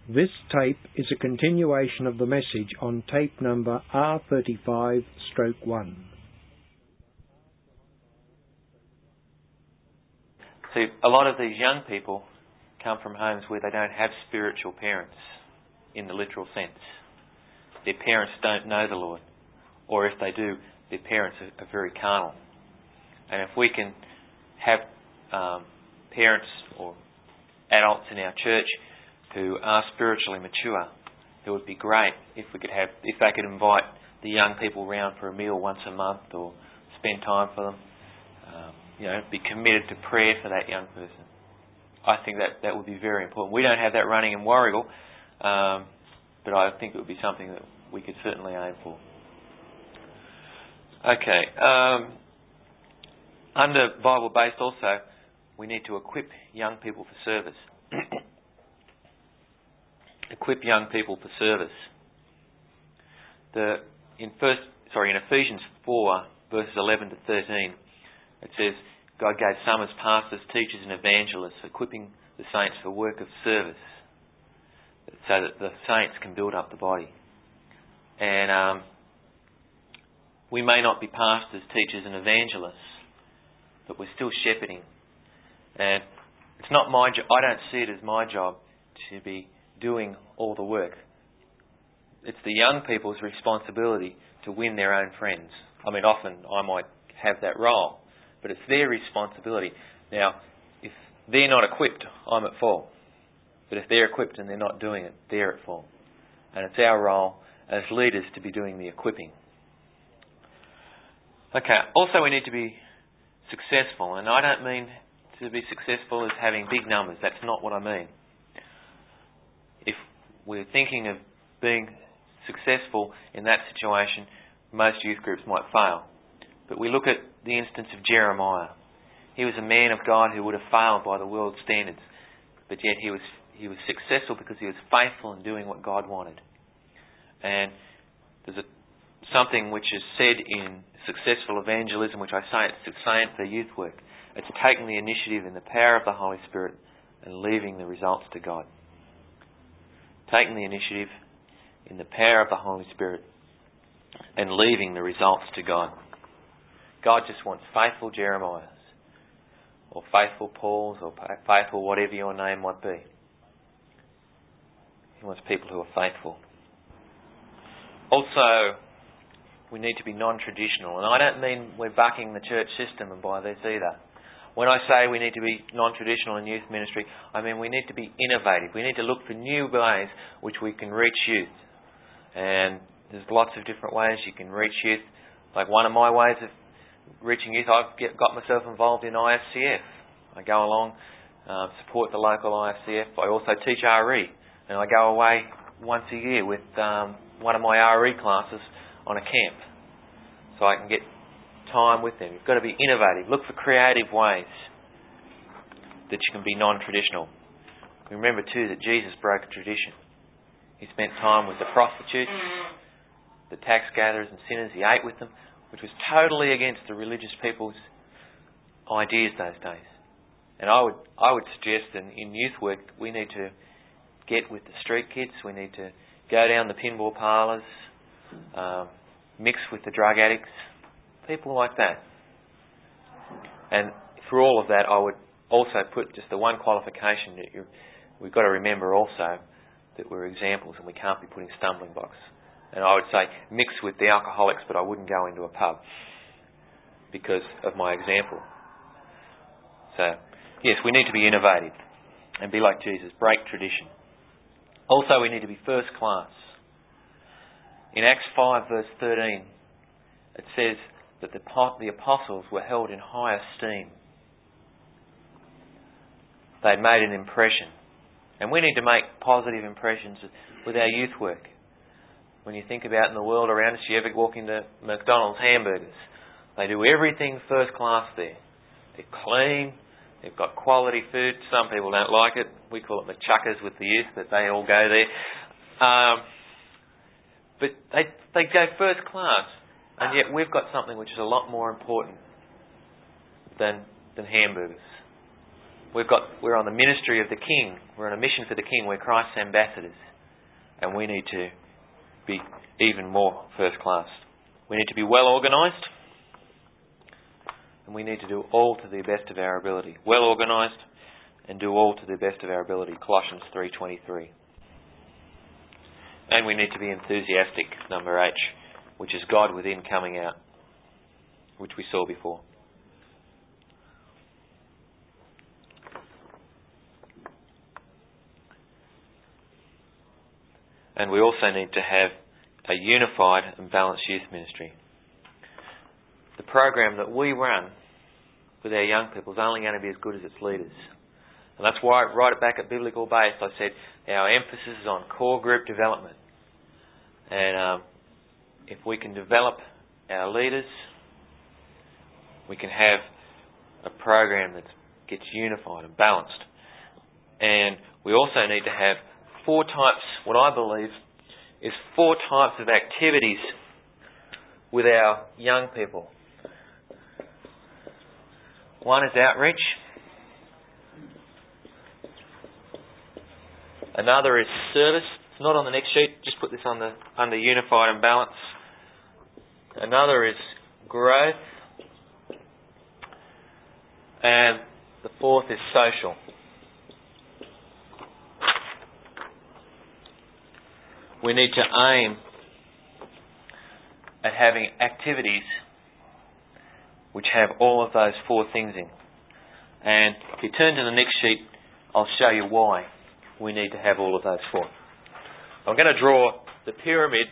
This tape is a continuation of the message on tape number R35/1. See, a lot of these young people come from homes where they don't have spiritual parents in the literal sense. Their parents don't know the Lord, or if they do, their parents are very carnal. And if we can have parents or adults in our church who are spiritually mature, it would be great if they could invite the young people round for a meal once a month or spend time for them. Be committed to prayer for that young person. I think that would be very important. We don't have that running in Warragul, but I think it would be something that we could certainly aim for. Okay. Under Bible-based also, we need to equip young people for service. Equip young people for service. In Ephesians 4, verses 11 to 13, it says, God gave some as pastors, teachers and evangelists, equipping the saints for work of service, so that the saints can build up the body. And we may not be pastors, teachers and evangelists, but we're still shepherding. And it's not my job. I don't see it as my job to be doing all the work. It's the young people's responsibility to win their own friends. I mean, often I might have that role, but it's their responsibility. Now, if they're not equipped, I'm at fault. But if they're equipped and they're not doing it, they're at fault. And it's our role as leaders to be doing the equipping. Okay, also we need to be successful. And I don't mean to be successful as having big numbers. That's not what I mean. If we're thinking of being successful in that situation, most youth groups might fail. But we look at the instance of Jeremiah. He was a man of God who would have failed by the world's standards, but yet he was successful because he was faithful in doing what God wanted. And there's something which is said in successful evangelism, which I say it's the same for youth work. It's taking the initiative in the power of the Holy Spirit and leaving the results to God. Taking the initiative in the power of the Holy Spirit and leaving the results to God. God just wants faithful Jeremiahs, or faithful Pauls, or faithful whatever your name might be. He wants people who are faithful. Also, we need to be non-traditional. And I don't mean we're bucking the church system and by this either. When I say we need to be non-traditional in youth ministry, I mean we need to be innovative. We need to look for new ways which we can reach youth. And there's lots of different ways you can reach youth. Like one of my ways of reaching youth, I've got myself involved in IFCF. I go along, support the local IFCF. I also teach RE, and I go away once a year with one of my RE classes on a camp, so I can get time with them. You've got to be innovative. Look for creative ways that you can be non-traditional. Remember too that Jesus broke a tradition. He spent time with the prostitutes, the tax gatherers and sinners. He ate with them, which was totally against the religious people's ideas those days. And I would suggest that in youth work we need to get with the street kids. We need to go down the pinball parlours, mix with the drug addicts, people like that. And for all of that, I would also put just the one qualification that we've got to remember also that we're examples and we can't be putting stumbling blocks. And I would say mix with the alcoholics, but I wouldn't go into a pub because of my example. So, yes, we need to be innovative and be like Jesus, break tradition. Also, we need to be first class. In Acts 5 verse 13, it says that the apostles were held in high esteem. They'd made an impression. And we need to make positive impressions with our youth work. When you think about in the world around us, you ever walk into McDonald's hamburgers, they do everything first class there. They're clean, they've got quality food. Some people don't like it. We call it McChuckers with the youth, but they all go there. But they go first class. And yet we've got something which is a lot more important than hamburgers. We're on the ministry of the King. We're on a mission for the King. We're Christ's ambassadors. And we need to be even more first class. We need to be well organised. And we need to do all to the best of our ability. Well organised and do all to the best of our ability. Colossians 3:23. And we need to be enthusiastic, number H, which is God within coming out, which we saw before. And we also need to have a unified and balanced youth ministry. The program that we run with our young people is only going to be as good as its leaders. And that's why right at back at Biblical Based I said our emphasis is on core group development. And if we can develop our leaders, we can have a program that gets unified and balanced. And we also need to have 4 types, what I believe is 4 types of activities with our young people. One is outreach. Another is service. It's not on the next sheet. Just put this under unified and balance. Another is growth. And the 4th is social. We need to aim at having activities which have all of those 4 things in. And if you turn to the next sheet, I'll show you why we need to have all of those 4. I'm going to draw the pyramid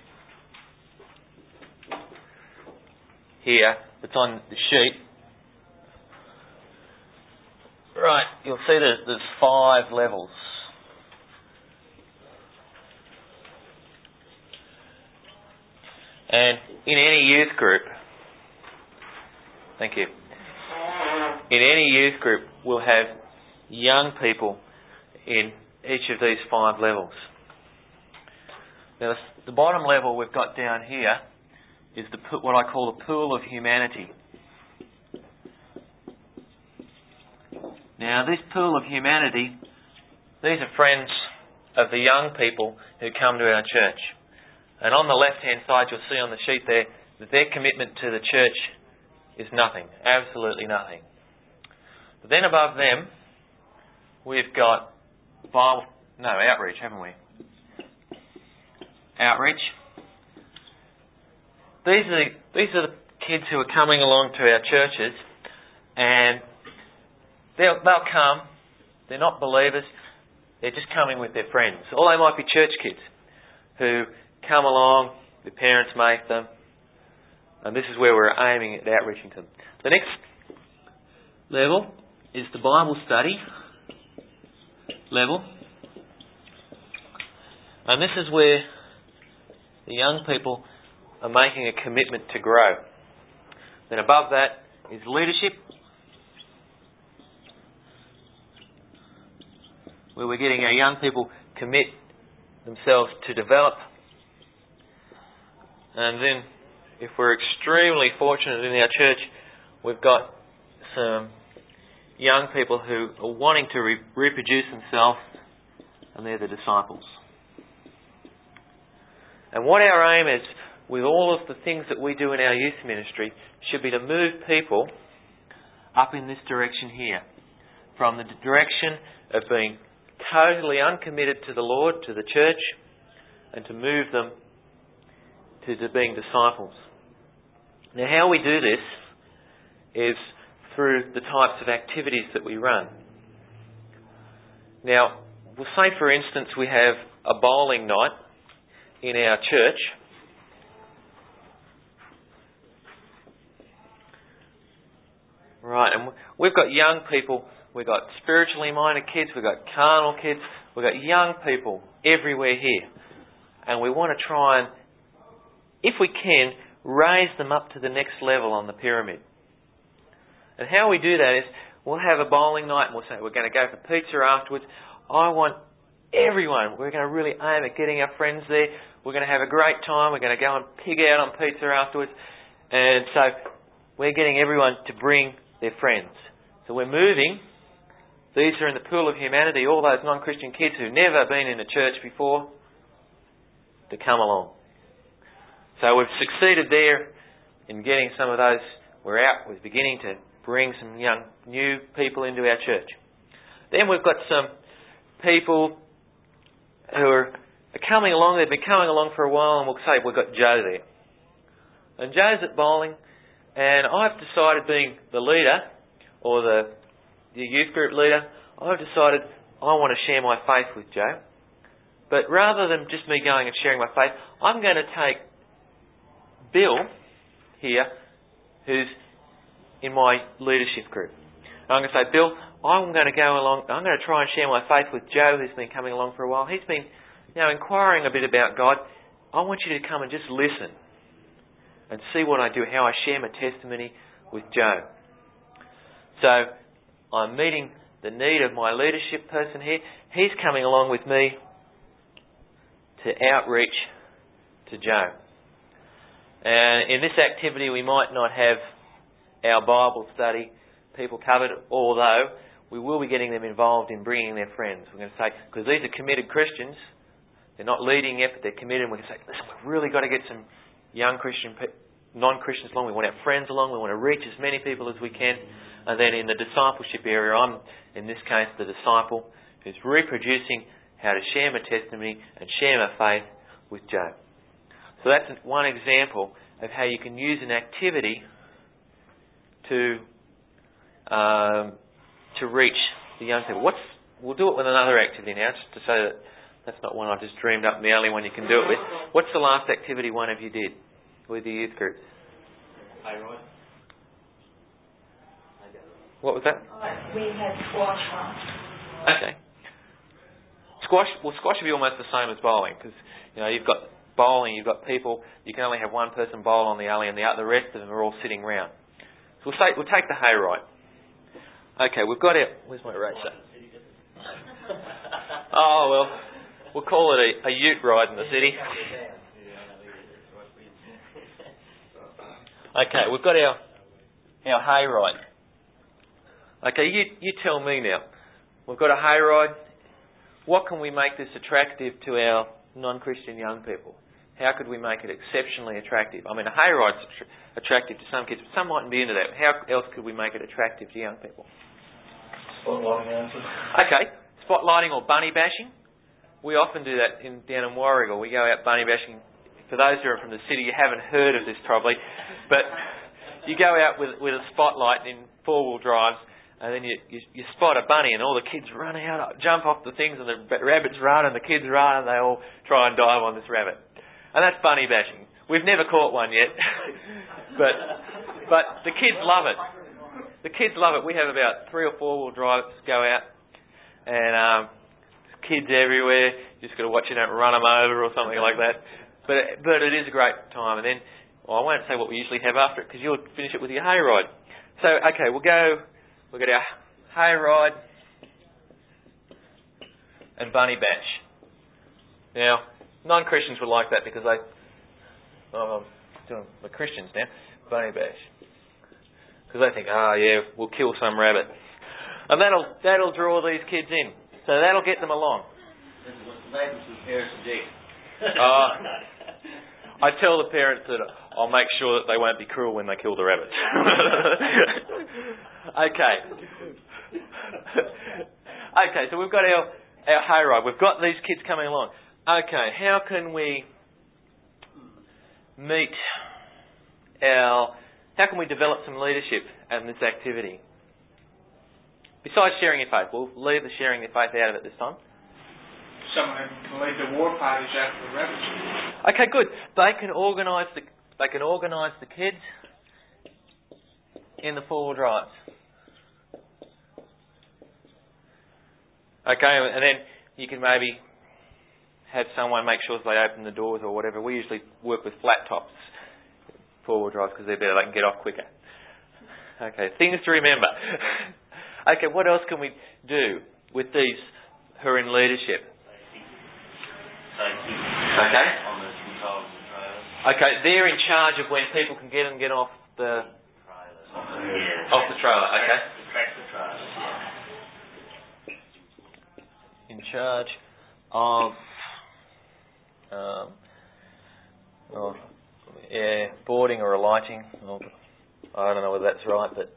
here that's on the sheet. Right, you'll see that there's 5 levels. And in any youth group, thank you, in any youth group we'll have young people in each of these 5 levels. Now the bottom level we've got down here is what I call the pool of humanity. Now this pool of humanity, these are friends of the young people who come to our church. And on the left-hand side, you'll see on the sheet there that their commitment to the church is nothing, absolutely nothing. But then above them, we've got outreach, haven't we? Outreach. These are the kids who are coming along to our churches, and they'll come. They're not believers. They're just coming with their friends. Or they might be church kids who come along, their parents make them, and this is where we're aiming at outreaching to them. The next level is the Bible study level, and this is where the young people are making a commitment to grow. Then above that is leadership, where we're getting our young people commit themselves to develop. And then, if we're extremely fortunate in our church, we've got some young people who are wanting to reproduce themselves, and they're the disciples. And what our aim is, with all of the things that we do in our youth ministry, should be to move people up in this direction here. From the direction of being totally uncommitted to the Lord, to the church, and to move them to being disciples. Now, how we do this is through the types of activities that we run. Now, we'll say, for instance, we have a bowling night in our church. Right, and we've got young people, we've got spiritually minded kids, we've got carnal kids, we've got young people everywhere here. And we want to try and, if we can, raise them up to the next level on the pyramid. And how we do that is, we'll have a bowling night and we'll say we're going to go for pizza afterwards. I want everyone, we're going to really aim at getting our friends there. We're going to have a great time. We're going to go and pig out on pizza afterwards. And so we're getting everyone to bring their friends. So we're moving These are in the pool of humanity, all those non-Christian kids who've never been in a church before, to come along. So we've succeeded there in getting some of those. We're beginning to bring some young, new people into our church. Then we've got some people who are coming along. They've been coming along for a while, and we'll say we've got Joe there. And Joe's at bowling, and I've decided, being the leader, or the youth group leader, I've decided I want to share my faith with Joe. But rather than just me going and sharing my faith, I'm going to take Bill here, who's in my leadership group. And I'm going to say, Bill, I'm going to go along, I'm going to try and share my faith with Joe, who's been coming along for a while. He's been inquiring a bit about God. I want you to come and just listen and see what I do, how I share my testimony with Joe. So I'm meeting the need of my leadership person here. He's coming along with me to outreach to Joe. And in this activity we might not have our Bible study people covered, although we will be getting them involved in bringing their friends. We're going to say, because these are committed Christians, they're not leading yet, but they're committed, and we're going to say, listen, we've really got to get some young non-Christians along. We want our friends along. We want to reach as many people as we can. And then in the discipleship area, I'm, in this case, the disciple who's reproducing how to share my testimony and share my faith with Joe. So that's one example of how you can use an activity to reach the young people. We'll do it with another activity now, just to say that that's not one I've just dreamed up and the only one you can do it with. What's the last activity one of you did with your youth groups? Hayride. What was that? We had squash once. Okay. Squash will be almost the same as bowling, because you've got bowling, you've got people. You can only have one person bowl on the alley, and the rest of them are all sitting round. So we'll take the hayride. Okay, we've got our... Where's my eraser? Oh, well, we'll call it a ute ride in the city. Okay, we've got our hayride. Okay, you tell me now. We've got a hayride. What can we make this attractive to our non-Christian young people? How could we make it exceptionally attractive? I mean, a hayride's attractive to some kids, but some mightn't be into that. How else could we make it attractive to young people? Spotlighting. Okay, spotlighting or bunny bashing. We often do that down in Warragul. We go out bunny bashing. For those who are from the city, you haven't heard of this probably, but you go out with a spotlight in four-wheel drives, and then you spot a bunny, and all the kids run out, jump off the things, and the rabbits run, and the kids run, and they all try and dive on this rabbit. And that's bunny bashing. We've never caught one yet, but the kids love it. The kids love it. We have about 3 or 4 wheel drives go out, and kids everywhere. You just got to watch you don't run them over or something like that. But it is a great time. And then, I won't say what we usually have after it, because you'll finish it with your hayride. So, okay, we'll get our hayride and bunny bash. Now, non-Christians will like that because I'm doing the Christians now, bunny bash. Because they think, we'll kill some rabbit. And that'll draw these kids in. So that'll get them along. I tell the parents that I'll make sure that they won't be cruel when they kill the rabbits. Okay. Okay, so we've got our hayride. We've got these kids coming along. Okay, how can we how can we develop some leadership in this activity? Besides sharing your faith, we'll leave the sharing your faith out of it this time. Someone can lead the war parties after the rabbits. Okay, good. They can organise the kids in the 4-wheel drives. Okay, and then you can maybe have someone make sure that they open the doors or whatever. We usually work with flat tops 4-wheel drives because they're better. They can get off quicker. Okay, things to remember. Okay, what else can we do with these who are in leadership? Safety. Okay. On the controls and trailers. Okay, they're in charge of when people can get off the Trailers. off the trailer. Okay. The tractor trailers. charge of boarding or alighting. I don't know whether that's right, but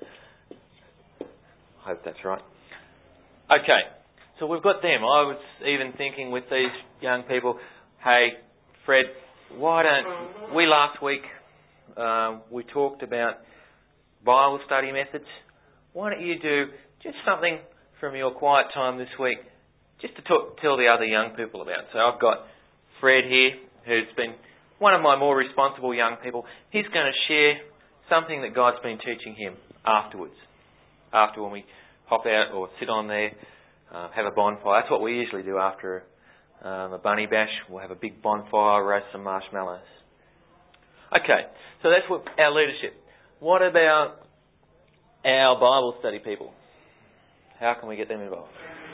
I hope that's right. Okay, so we've got them. I was even thinking with these young people, hey, Fred, why don't we last week we talked about Bible study methods. Why don't you do just something from your quiet time this week, just to tell the other young people about. So I've got Fred here, who's been one of my more responsible young people. He's going to share something that God's been teaching him afterwards. After when we hop out or sit on there, have a bonfire. That's what we usually do after a bunny bash. We'll have a big bonfire, roast some marshmallows. Okay, so that's what our leadership. What about our Bible study people? How can we get them involved?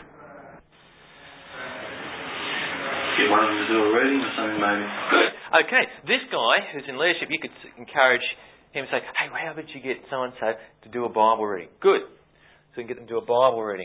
Get one of them to do a reading or something maybe. Good. Okay, this guy who's in leadership, you could encourage him to say, hey, how about you get so-and-so to do a Bible reading? Good. So we can get them to do a Bible reading.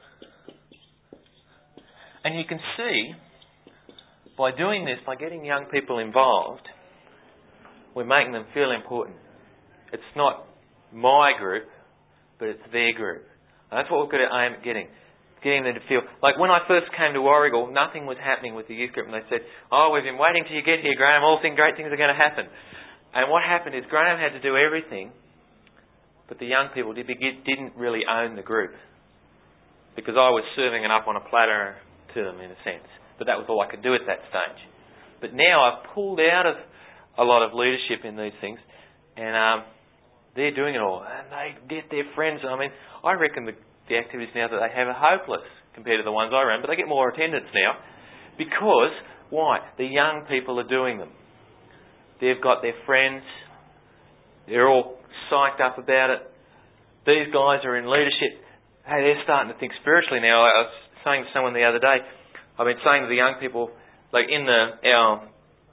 And you can see, by doing this, by getting young people involved, we're making them feel important. It's not my group, but it's their group. And that's what we've got to aim at getting. Getting them to feel... Like when I first came to Warrigal, nothing was happening with the youth group. And they said, oh, we've been waiting till you get here, Graham. Great things are going to happen. And what happened is Graham had to do everything, but the young people didn't really own the group. Because I was serving it up on a platter to them, in a sense. But that was all I could do at that stage. But now I've pulled out of a lot of leadership in these things, and they're doing it all. And they get their friends. I mean, I reckon the activities now that they have are hopeless compared to the ones I ran, but they get more attendance now. Because, why? The young people are doing them. They've got their friends. They're all psyched up about it. These guys are in leadership. Hey, they're starting to think spiritually now. I was saying to someone the other day, I've been saying to the young people, like in our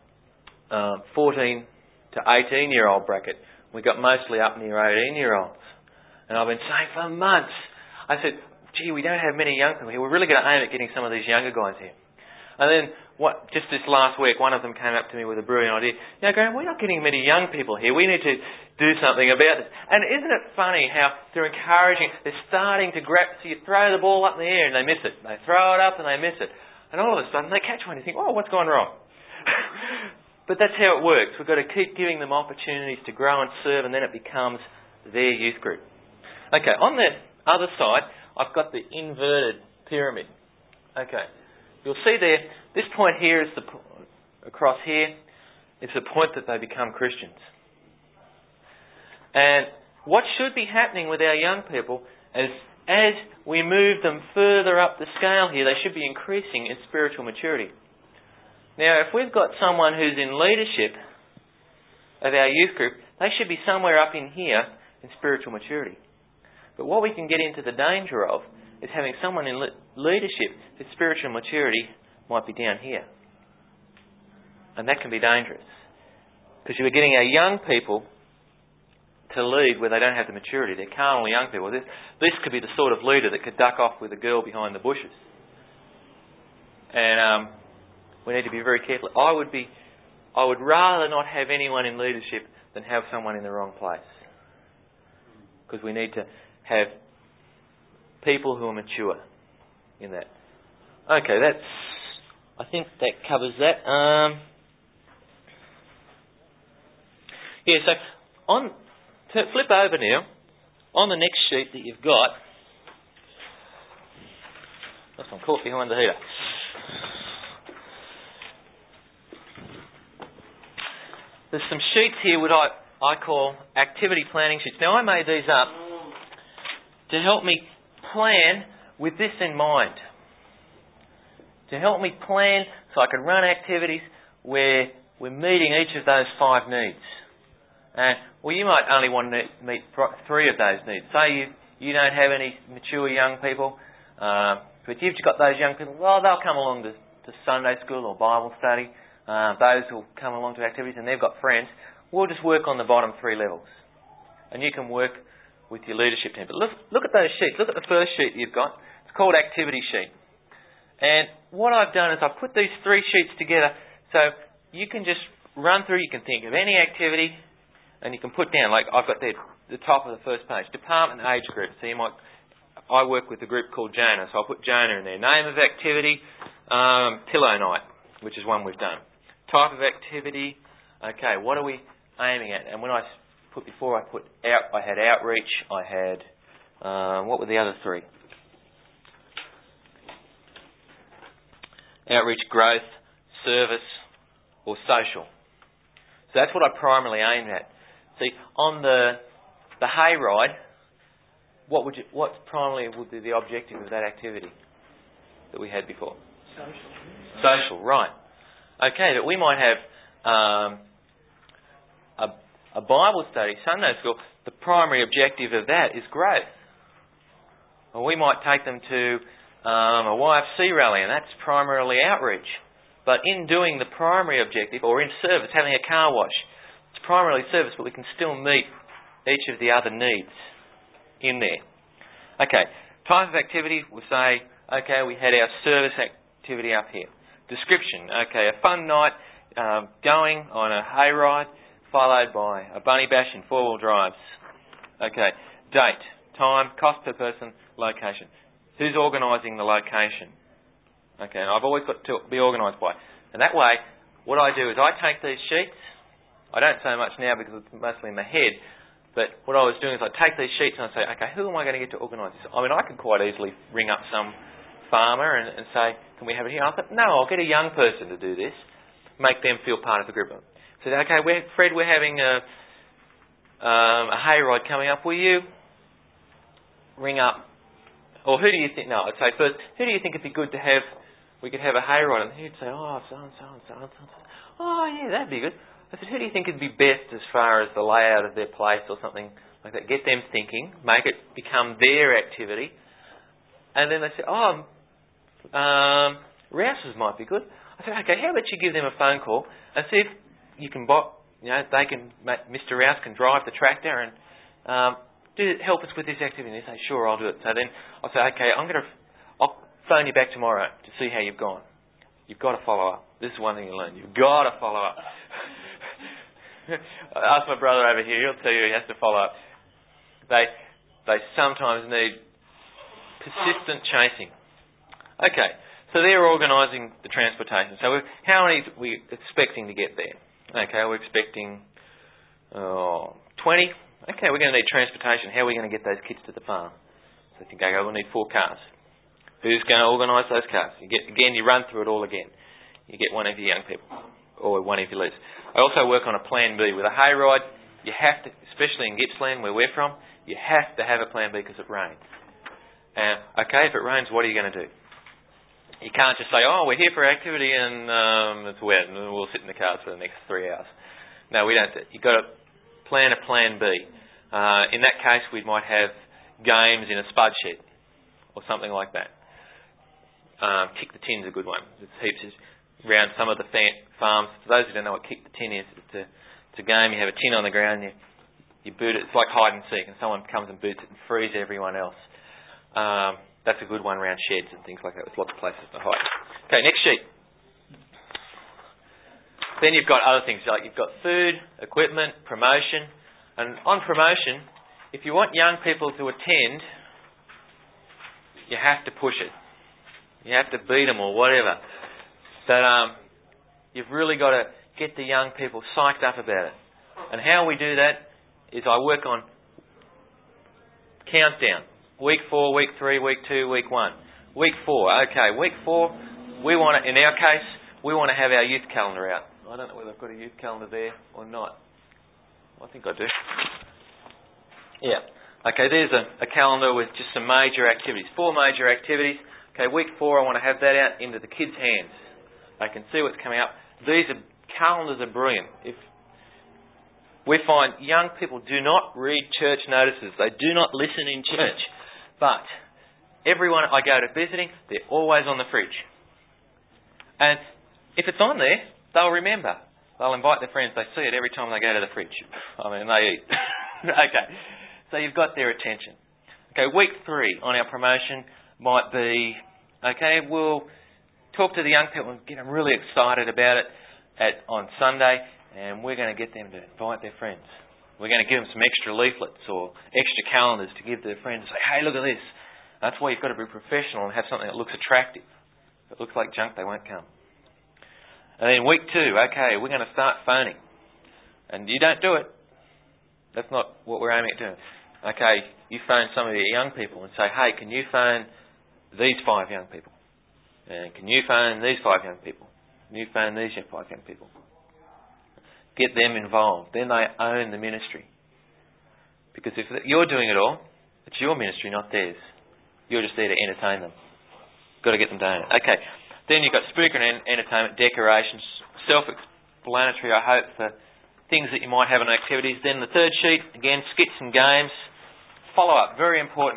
14 to 18-year-old bracket, we got mostly up near 18-year-olds. And I've been saying for months, I said, gee, we don't have many young people here. We're really going to aim at getting some of these younger guys here. And then, just this last week, one of them came up to me with a brilliant idea. Now, Graham, we're not getting many young people here. We need to do something about this. And isn't it funny how they're encouraging, they're starting to grab, so you throw the ball up in the air and they miss it. They throw it up and they miss it. And all of a sudden they catch one and you think, oh, what's gone wrong? But that's how it works. We've got to keep giving them opportunities to grow and serve, and then it becomes their youth group. Okay, on the other side, I've got the inverted pyramid. Okay, you'll see there, this point here is across here, is the point that they become Christians. And what should be happening with our young people is, as we move them further up the scale here, they should be increasing in spiritual maturity. Now, if we've got someone who's in leadership of our youth group, they should be somewhere up in here in spiritual maturity. But what we can get into the danger of is having someone in leadership whose spiritual maturity might be down here. And that can be dangerous. Because you're getting our young people to lead where they don't have the maturity. They're carnal young people. This could be the sort of leader that could duck off with a girl behind the bushes. And we need to be very careful. I would rather not have anyone in leadership than have someone in the wrong place. Because we need to have people who are mature in that. Okay, I think that covers that. So flip over now. On the next sheet that you've got, got some coffee behind the heater. There's some sheets here which I call activity planning sheets. Now, I made these up to help me plan with this in mind. To help me plan so I can run activities where we're meeting each of those 5 needs. Well, you might only want to meet 3 of those needs. Say you don't have any mature young people, but you've got those young people, well, they'll come along to Sunday school or Bible study. Those will come along to activities and they've got friends. We'll just work on the bottom 3 levels. And you can work with your leadership team. But look at those sheets. Look at the first sheet you've got. It's called activity sheet. And what I've done is I've put these 3 sheets together so you can just run through, you can think of any activity and you can put down, like I've got there, the top of the first page, department and age group. So I work with a group called Jonah, so I'll put Jonah in there. Name of activity, pillow night, which is one we've done. Type of activity, okay, what are we aiming at? And when I put before, I had outreach, I had, what were the other 3? Outreach, growth, service, or social. So that's what I primarily aim at. See, on the hayride, what primarily would be the objective of that activity that we had before? Social, right. Okay, but we might have a Bible study, Sunday school. The primary objective of that is growth. Or we might take them to a YFC rally, and that's primarily outreach. But in doing the primary objective, or in service, having a car wash, it's primarily service, but we can still meet each of the other needs in there. Okay, type of activity, we'll say, okay, we had our service activity up here. Description, okay, a fun night, going on a hayride, followed by a bunny bash and 4-wheel drives. Okay, date, time, cost per person, location. Who's organising the location? Okay, and I've always got to be organised by. And that way, what I do is I take these sheets. I don't so much now because it's mostly in my head. But what I was doing is I take these sheets and I say, okay, who am I going to get to organise this? I mean, I could quite easily ring up some farmer and say, can we have it here? I thought, no, I'll get a young person to do this. Make them feel part of the group. So, okay, Fred, we're having a hayride coming up. Will you ring up? Or who do you think? No, I'd say first, who do you think it'd be good to have? We could have a hayride, and he'd say, oh, so and so and so and so. Oh, yeah, that'd be good. I said, who do you think would be best as far as the layout of their place or something like that? Get them thinking, make it become their activity, and then they say, oh, Rouse's might be good. I said, okay, how about you give them a phone call and see if you can, Mr. Rouse can drive the tractor and help us with this activity. And they say, sure, I'll do it. So then I'll say, okay, I'll phone you back tomorrow to see how you've gone. You've got to follow up. This is one thing you learn. You've got to follow up. Ask my brother over here. He'll tell you he has to follow up. They sometimes need persistent chasing. Okay, so they're organising the transportation. So how many are we expecting to get there? Okay, we're expecting 20. Okay, we're going to need transportation. How are we going to get those kids to the farm? So you think, okay, we'll need 4 cars. Who's going to organise those cars? You run through it all again. You get one of your young people, or one of your leaders. I also work on a plan B. With a hayride, you have to, especially in Gippsland, where we're from, you have to have a plan B because it rains. Okay, if it rains, what are you going to do? You can't just say, oh, we're here for activity and it's wet and we'll sit in the cars for the next 3 hours. No, we don't. You've got to plan a plan B. In that case, we might have games in a spud shed or something like that. Kick the tin's a good one. There's heaps around some of the farms. For those who don't know what kick the tin is, it's a game. You have a tin on the ground, you boot it. It's like hide and seek, and someone comes and boots it and frees everyone else. That's a good one around sheds and things like that. There's lots of places to hide. Okay, next sheet. Then you've got other things, like you've got food, equipment, promotion. And on promotion, if you want young people to attend, you have to push it. You have to beat them or whatever. But you've really got to get the young people psyched up about it. And how we do that is I work on countdown. Week 4, week 3, week 2, week 1. Week 4. Okay, week 4, we want to, in our case, we want to have our youth calendar out. I don't know whether I've got a youth calendar there or not. I think I do. Yeah. Okay, there's a calendar with just some major activities. 4 major activities. Okay, week 4, I want to have that out into the kids' hands. They can see what's coming up. Calendars are brilliant. If we find young people do not read church notices. They do not listen in church. But everyone I go to visiting, they're always on the fridge. And if it's on there, they'll remember. They'll invite their friends. They see it every time they go to the fridge. I mean, they eat. Okay, so you've got their attention. Okay, week 3 on our promotion might be, okay, we'll talk to the young people and get them really excited about it on Sunday, and we're going to get them to invite their friends. We're going to give them some extra leaflets or extra calendars to give to their friends and say, hey, look at this. That's why you've got to be professional and have something that looks attractive. If it looks like junk, they won't come. And then week 2, okay, we're going to start phoning. And you don't do it. That's not what we're aiming at doing. Okay, you phone some of your young people and say, hey, can you phone these 5 young people? And can you phone these 5 young people? Can you phone these 5 young people? Get them involved. Then they own the ministry. Because if you're doing it all, it's your ministry, not theirs. You're just there to entertain them. Got to get them down. Okay. Then you've got speaker and entertainment, decorations, self-explanatory, I hope, for things that you might have in activities. Then the third sheet, again, skits and games. Follow-up, very important.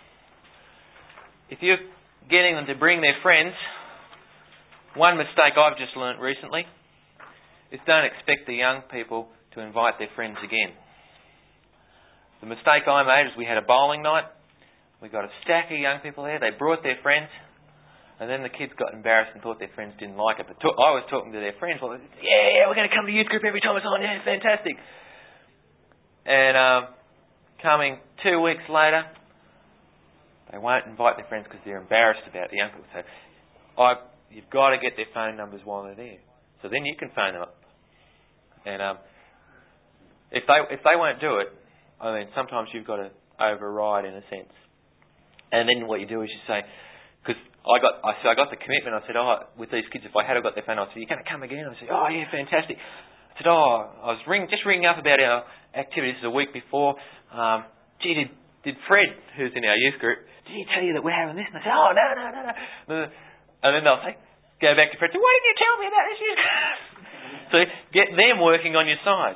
If you're getting them to bring their friends, one mistake I've just learnt recently is don't expect the young people to invite their friends again. The mistake I made is we had a bowling night. We got a stack of young people there. They brought their friends. And then the kids got embarrassed and thought their friends didn't like it. But I was talking to their friends. Well, yeah, we're going to come to youth group every time it's on. Yeah, fantastic. And coming 2 weeks later, they won't invite their friends because they're embarrassed about the young people. So you've got to get their phone numbers while they're there. So then you can phone them up. And if they won't do it, I mean, sometimes you've got to override in a sense. And then what you do is you say, because I got the commitment. I said, with these kids, if I had got their phone, I said, you're going to come again? I said, oh yeah, fantastic. I said, I was ringing up about our activities the week before. Did Fred, who's in our youth group, did he tell you that we're having this? And I said, oh no. And then they'll say, go back to Fred. Why didn't you tell me about this? So get them working on your side.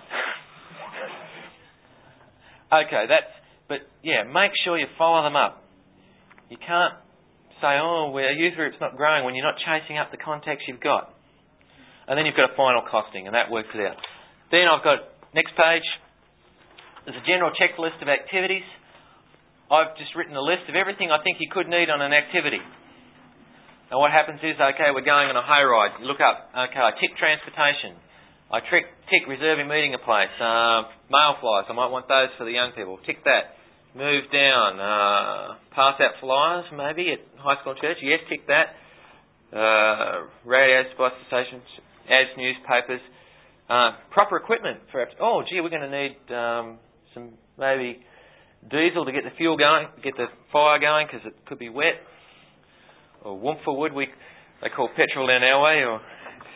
Okay, but make sure you follow them up. You can't say, our youth group's not growing when you're not chasing up the contacts you've got. And then you've got a final costing, and that works it out. Then I've got, next page, there's a general checklist of activities. I've just written a list of everything I think you could need on an activity. And what happens is, okay, we're going on a hayride. You look up, okay, I tick transportation. I tick reserving meeting a place. Mail flyers, I might want those for the young people. Tick that. Move down. Pass out flyers, maybe, at high school and church. Yes, tick that. Radio, spice stations, ads, newspapers. Proper equipment. We're going to need some, maybe, diesel to get the fuel going, get the fire going, because it could be wet. Or Woomfa wood, they call petrol down our way, or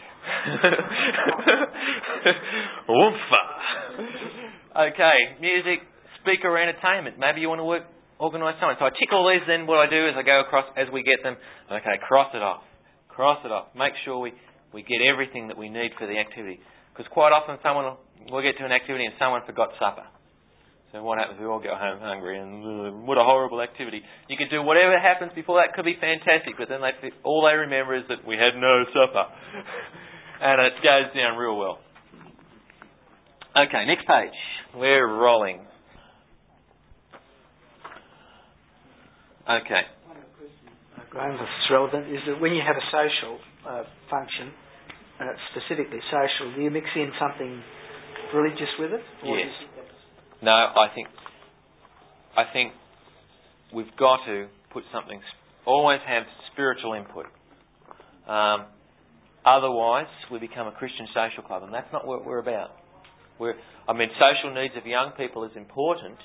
Woomfa. Okay, music, speaker, or entertainment. Maybe you want to organise something. So I tick all these, then what I do is I go across as we get them. Okay, cross it off. Make sure we get everything that we need for the activity. Because quite often we'll get to an activity and someone forgot supper. So what happens? We all go home hungry, and what a horrible activity. You could do whatever happens before that, could be fantastic, but then all they remember is that we had no supper. And it goes down real well. Okay, next page. We're rolling. Okay. One question, Graham, if it's relevant, is that when you have a social function, specifically social, do you mix in something religious with it? Or yes. No, I think we've got to put something, always have spiritual input. Otherwise, we become a Christian social club, and that's not what we're about. Social needs of young people is important,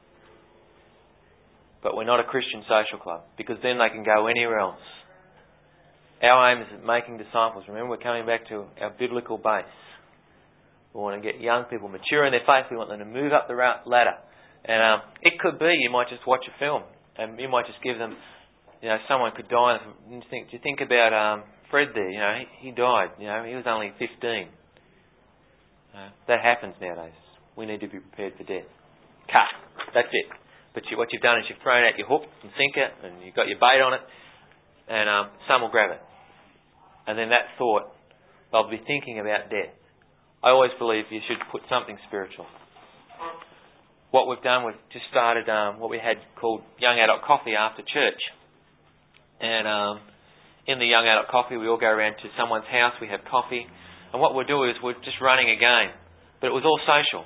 but we're not a Christian social club, because then they can go anywhere else. Our aim is at making disciples. Remember, we're coming back to our biblical base. We want to get young people mature in their faith. We want them to move up the ladder. And it could be you might just watch a film, and you might just give them, someone could die. And do you think about Fred there? He died. He was only 15. That happens nowadays. We need to be prepared for death. Cut. That's it. But what you've done is you've thrown out your hook and sinker, and you've got your bait on it, and some will grab it. And then that thought, they'll be thinking about death. I always believe you should put something spiritual. What we've done, we've just started what we had called Young Adult Coffee after church. And in the young adult coffee, we all go around to someone's house, we have coffee, and what we'll do is we're just running a game. But it was all social.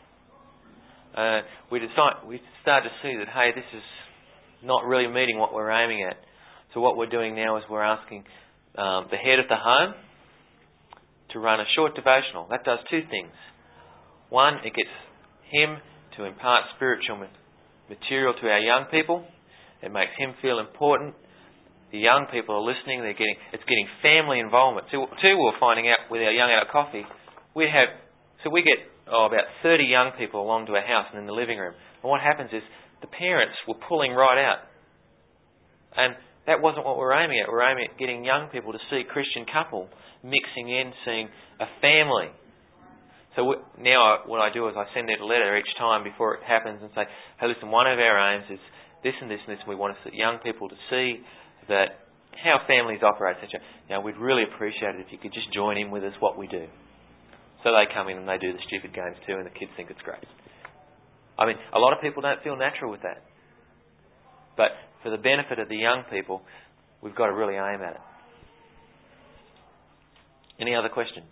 We started to see that, hey, this is not really meeting what we're aiming at. So what we're doing now is we're asking the head of the home to run a short devotional. That does two things. One, it gets him to impart spiritual material to our young people. It makes him feel important. The young people are listening. It's getting family involvement. Two, we're finding out with our young adult coffee, we get about 30 young people along to our house and in the living room. And what happens is the parents were pulling right out. And that wasn't what we're aiming at. We're aiming at getting young people to see a Christian couple mixing in, seeing a family. So now what I do is I send out a letter each time before it happens and say, hey, listen, one of our aims is this and this and this. We want young people to see that how families operate, etc. Now, we'd really appreciate it if you could just join in with us what we do. So they come in and they do the stupid games too, and the kids think it's great. I mean, a lot of people don't feel natural with that. But for the benefit of the young people, we've got to really aim at it. Any other questions?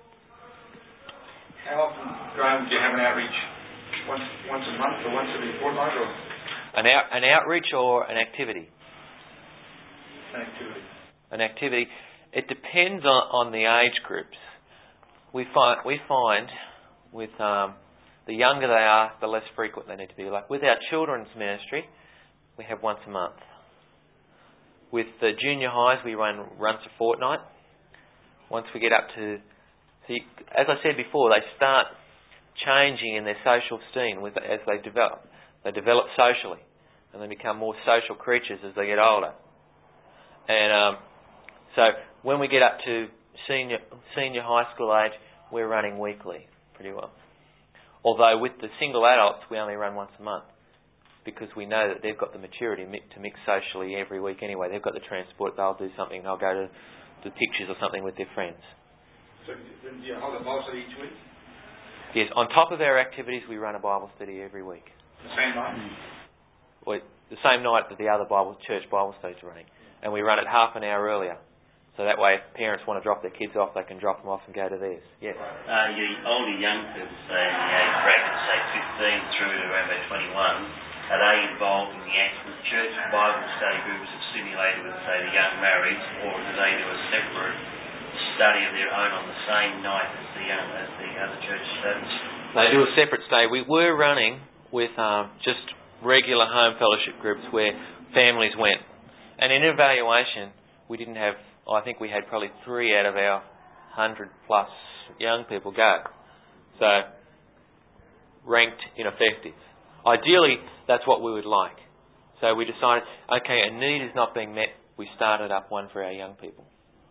How often, Graham, do you have an outreach? Once a month or once every fortnight? Or? An outreach or an activity? An activity. An activity. It depends on the age groups. We find with the younger they are, the less frequent they need to be. Like with our children's ministry, we have once a month. With the junior highs, we run once a fortnight. Once we get up to, as I said before, they start changing in their social scene as they develop. They develop socially, and they become more social creatures as they get older. And so when we get up to senior high school age, we're running weekly pretty well. Although with the single adults, we only run once a month because we know that they've got the maturity to mix socially every week anyway. They've got the transport, they'll do something, they'll go to the pictures or something with their friends. So do you hold a Bible study each week? Yes, on top of our activities, we run a Bible study every week. The same night? The same night that the other church Bible studies are running. And we run it half an hour earlier. So that way, if parents want to drop their kids off, they can drop them off and go to theirs. Yes. Your older young people, say in the age bracket, say 15 through to around about 21, are they involved in the actual church Bible study groups that simulated with, say, the young marrieds, or do they do a separate study of their own on the same night as the other church studies? They do a separate study. We were running with just regular home fellowship groups where families went. And in evaluation, we didn't have, I think we had probably 3 out of our 100 plus young people go. So, ranked ineffective. Ideally, that's what we would like. So we decided, okay, a need is not being met. We started up one for our young people.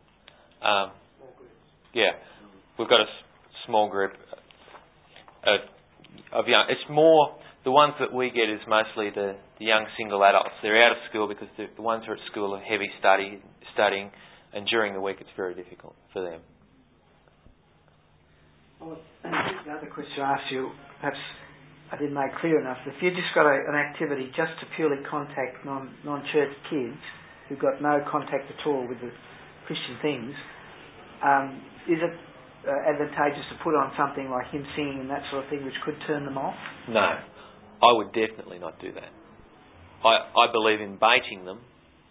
Yeah, we've got a small group of young. It's more, the ones that we get is mostly the young single adults. They're out of school because the ones who are at school are heavy studying, and during the week it's very difficult for them. Well, and another question I asked you, perhaps I didn't make clear enough. If you just got an activity just to purely contact non-church kids who've got no contact at all with the Christian things, is it advantageous to put on something like hymn singing and that sort of thing which could turn them off? No, I would definitely not do that. I believe in baiting them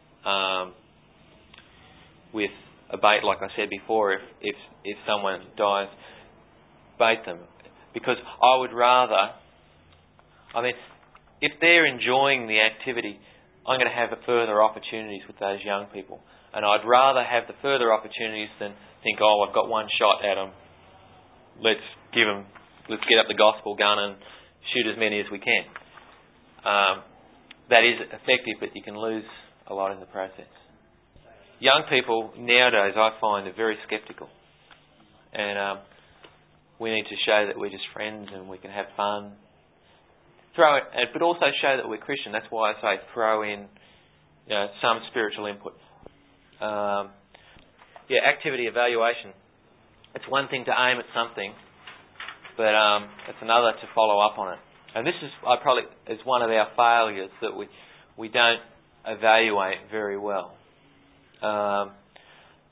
with a bait, like I said before. If someone dies, bait them, because I would rather. I mean, if they're enjoying the activity, I'm going to have further opportunities with those young people. And I'd rather have the further opportunities than think, oh, I've got one shot at them. Let's get up the gospel gun and shoot as many as we can. That is effective, but you can lose a lot in the process. Young people nowadays, I find, are very sceptical. And we need to show that we're just friends and we can have fun. But also show that we're Christian. That's why I say throw in some spiritual input. Activity evaluation. It's one thing to aim at something, but it's another to follow up on it. And this is one of our failures, that we don't evaluate very well.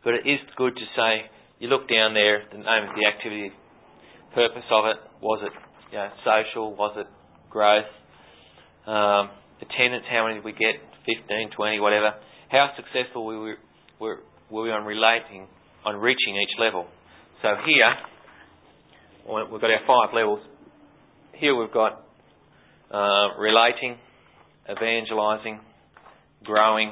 But it is good to say, you look down there, the name of the activity, purpose of it, was it social, was it growth, attendance, how many did we get, 15, 20, whatever. How successful were we on reaching each level. So here, we've got our 5 levels. Here we've got relating, evangelising, growing,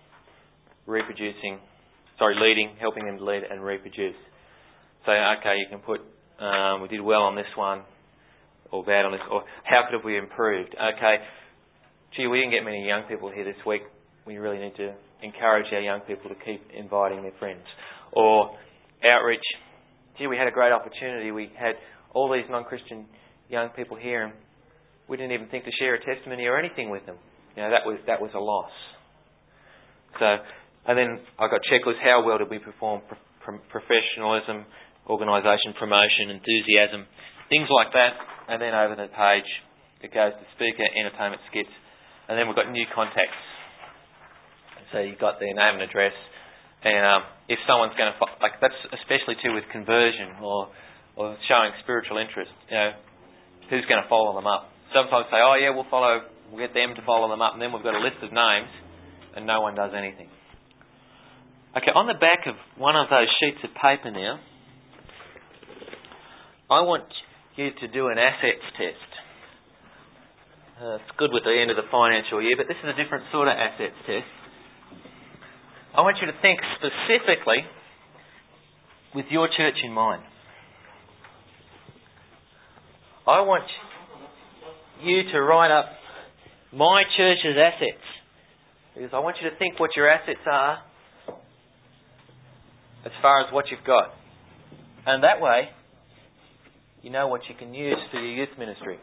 leading, helping them to lead and reproduce. So, okay, you can put, we did well on this one, or bad on this, or how could have we improved? Okay, gee, we didn't get many young people here this week. We really need to encourage our young people to keep inviting their friends. Or outreach, gee, we had a great opportunity. We had all these non-Christian young people here, and we didn't even think to share a testimony or anything with them. That was a loss. So, and then I got checklists. How well did we perform? Professionalism, organisation, promotion, enthusiasm, things like that. And then over the page, it goes to speaker, entertainment, skits, and then we've got new contacts. So you've got their name and address, and if someone's going to, that's especially too with conversion or showing spiritual interest, who's going to follow them up? Sometimes say, we'll get them to follow them up, and then we've got a list of names, and no one does anything. Okay, on the back of one of those sheets of paper now, I want you to do an assets test. It's good with the end of the financial year, but this is a different sort of assets test. I want you to think specifically with your church in mind. I want you to write up my church's assets, because I want you to think what your assets are as far as what you've got. And that way, you know what you can use for your youth ministry.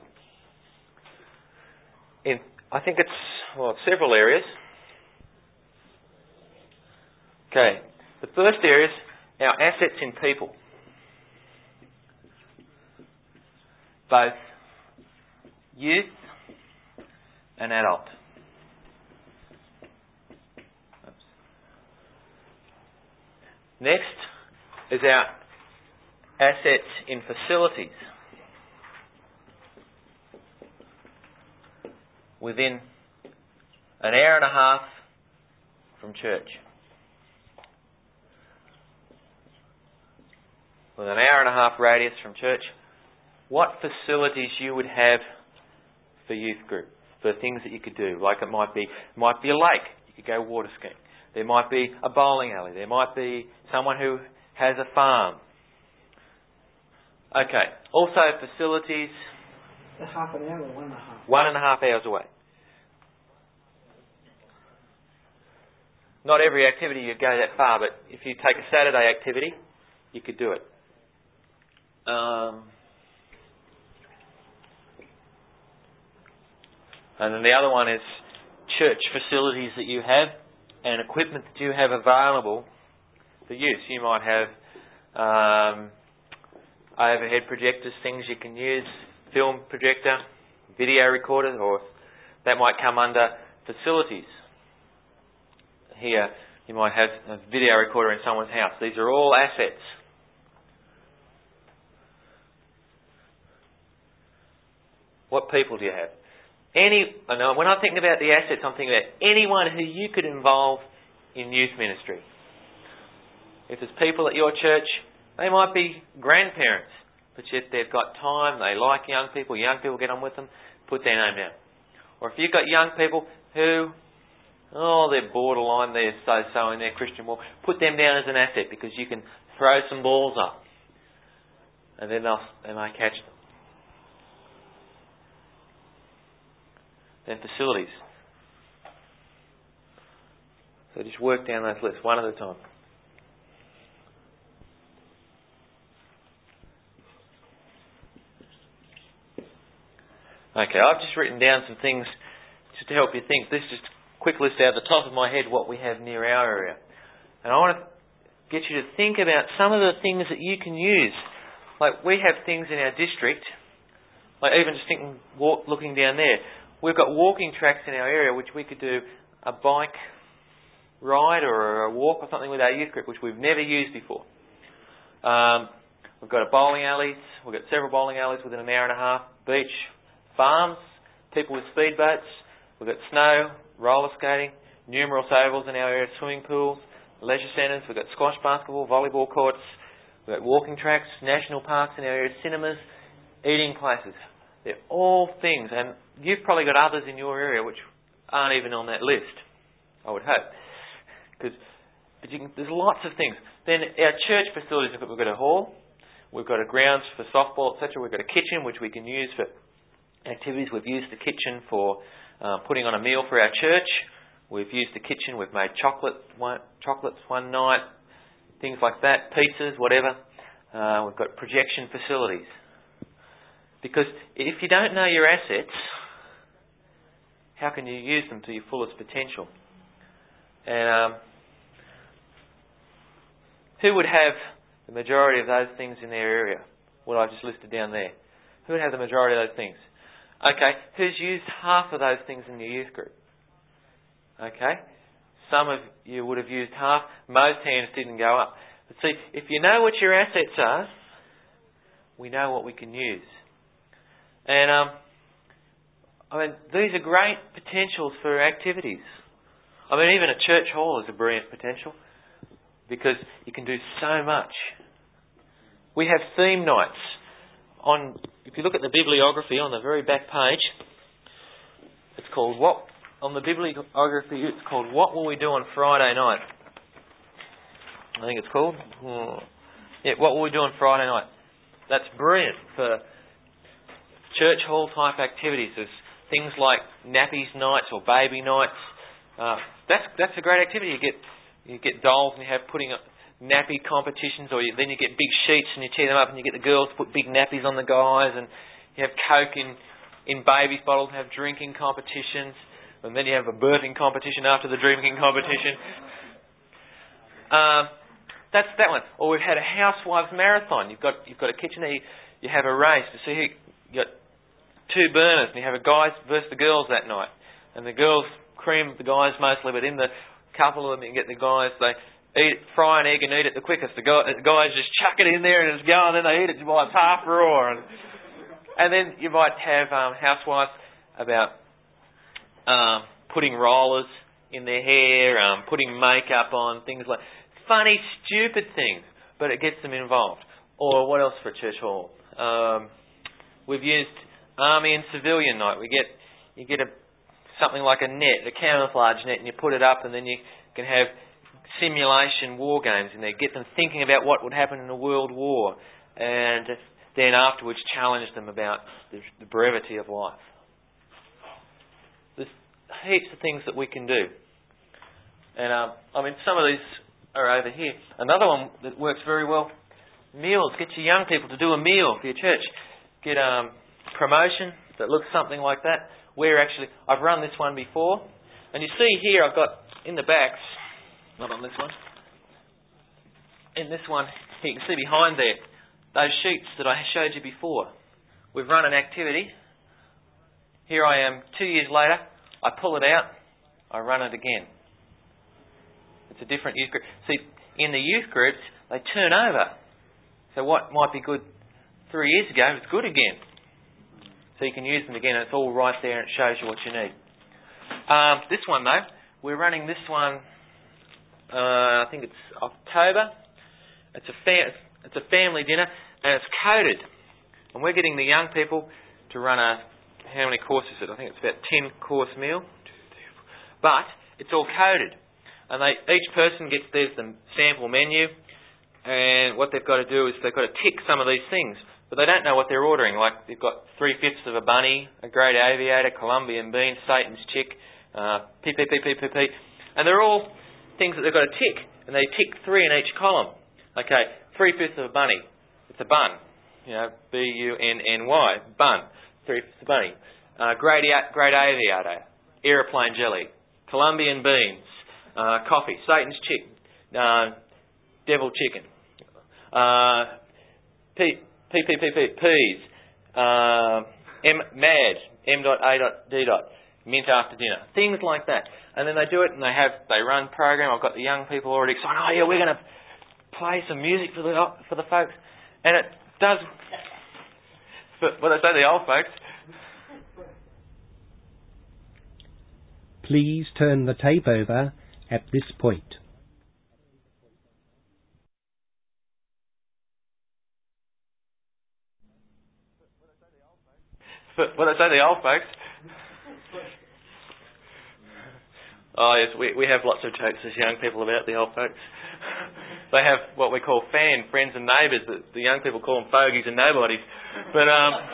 I think it's, several areas. Okay, the first area is our assets in people. Both youth and adult. Next is our assets in facilities. Within an hour and a half from church. With an hour and a half radius from church, what facilities you would have for youth group, for things that you could do. Like it might be a lake, you could go water skiing. There might be a bowling alley. There might be someone who has a farm. Okay, also facilities. That's half an hour or 1.5? 1.5 hours away. Not every activity you go that far, but if you take a Saturday activity, you could do it. And then the other one is church facilities that you have and equipment that you have available for use. You might have overhead projectors, things you can use, film projector, video recorder, or that might come under facilities. Here, you might have a video recorder in someone's house. These are all assets. What people do you have? When I'm thinking about the assets, I'm thinking about anyone who you could involve in youth ministry. If there's people at your church, they might be grandparents, but yet they've got time, they like young people get on with them, put their name down. Or if you've got young people who, they're borderline, they're so-so in their Christian walk, put them down as an asset, because you can throw some balls up and then they may catch them. Then facilities. So just work down those lists one at a time. Okay, I've just written down some things just to help you think. This is just a quick list out of the top of my head what we have near our area. And I want to get you to think about some of the things that you can use. Like we have things in our district, like even just thinking, looking down there, we've got walking tracks in our area which we could do a bike ride or a walk or something with our youth group, which we've never used before. We've got a bowling alleys. We've got several bowling alleys within an hour and a half. Beach, farms, people with speedboats. We've got snow, roller skating, numerous ovals in our area, swimming pools, leisure centres. We've got squash, basketball, volleyball courts. We've got walking tracks, national parks in our area, cinemas, eating places. They're all things, and you've probably got others in your area which aren't even on that list, I would hope. There's lots of things. Then our church facilities, we've got a hall, we've got a grounds for softball, etc. We've got a kitchen which we can use for activities. We've used the kitchen for putting on a meal for our church. We've used the kitchen, we've made chocolates one night, things like that, pizzas, whatever. We've got projection facilities. Because if you don't know your assets, how can you use them to your fullest potential? And who would have the majority of those things in their area? What I just listed down there. Who would have the majority of those things? Okay, who's used half of those things in your youth group? Okay, some of you would have used half. Most hands didn't go up. But see, if you know what your assets are, we know what we can use. And these are great potentials for activities. Even a church hall is a brilliant potential because you can do so much. We have theme nights. If you look at the bibliography on the very back page, it's called What Will We Do on Friday Night? I think it's called. What Will We Do on Friday Night? That's brilliant for church hall type activities. There's things like nappies nights or baby nights. That's a great activity. You get dolls and you have putting up nappy competitions, or then you get big sheets and you tee them up and you get the girls to put big nappies on the guys, and you have Coke in babies' bottles and have drinking competitions, and then you have a birthing competition after the drinking competition. That's that one. Or we've had a housewives marathon. You've got a kitchen there. You have a race to see who. You got 2 burners, and you have a guys versus the girls that night, and the girls cream the guys mostly, but in the couple of them you get the guys, they fry an egg and eat it the quickest. The guys just chuck it in there and it's going, and then they eat it while it's half raw. And then you might have housewives about putting rollers in their hair, putting makeup on, things like funny, stupid things, but it gets them involved. Or what else for a church hall? We've used army and civilian night. You get something like a net, a camouflage net, and you put it up, and then you can have simulation war games in there. Get them thinking about what would happen in a world war, and then afterwards challenge them about the brevity of life. There's heaps of things that we can do. And some of these are over here. Another one that works very well, meals. Get your young people to do a meal for your church. Get promotion that looks something like that. I've run this one before, and you see here I've got in the backs, not on this one, in this one, you can see behind there, those sheets that I showed you before. We've run an activity. Here I am 2 years later, I pull it out, I run it again. It's a different youth group. See, in the youth groups, they turn over. So what might be good 3 years ago, it's good again. So you can use them again, and it's all right there, and it shows you what you need. This one, though, we're running this one, I think it's October. It's a family dinner, and it's coded. And we're getting the young people to run how many courses is it? I think it's about 10-course meal. But it's all coded. And each person gets, there's the sample menu, and what they've got to do is they've got to tick some of these things. But they don't know what they're ordering. Like, they've got 3/5 of a bunny, a great aviator, Colombian beans, Satan's chick, PPPPPP. And they're all things that they've got to tick. And they tick 3 in each column. Okay, 3/5 of a bunny. It's a bun. B-U-N-N-Y. Bun. 3/5 of a bunny. Great aviator. Aeroplane jelly. Colombian beans. Coffee. Satan's chick. Devil chicken. PPPP. Peas. Mad. M.A.D. mint after dinner. Things like that. And then they do it and they run program. I've got the young people already excited. Oh yeah, we're going to play some music for the folks. And it does... What they say, the old folks... Please turn the tape over at this point. What they say, the old folks... Oh yes, we have lots of jokes as young people about the old folks. They have what we call friends and neighbours, but the young people call them fogies and nobodies. But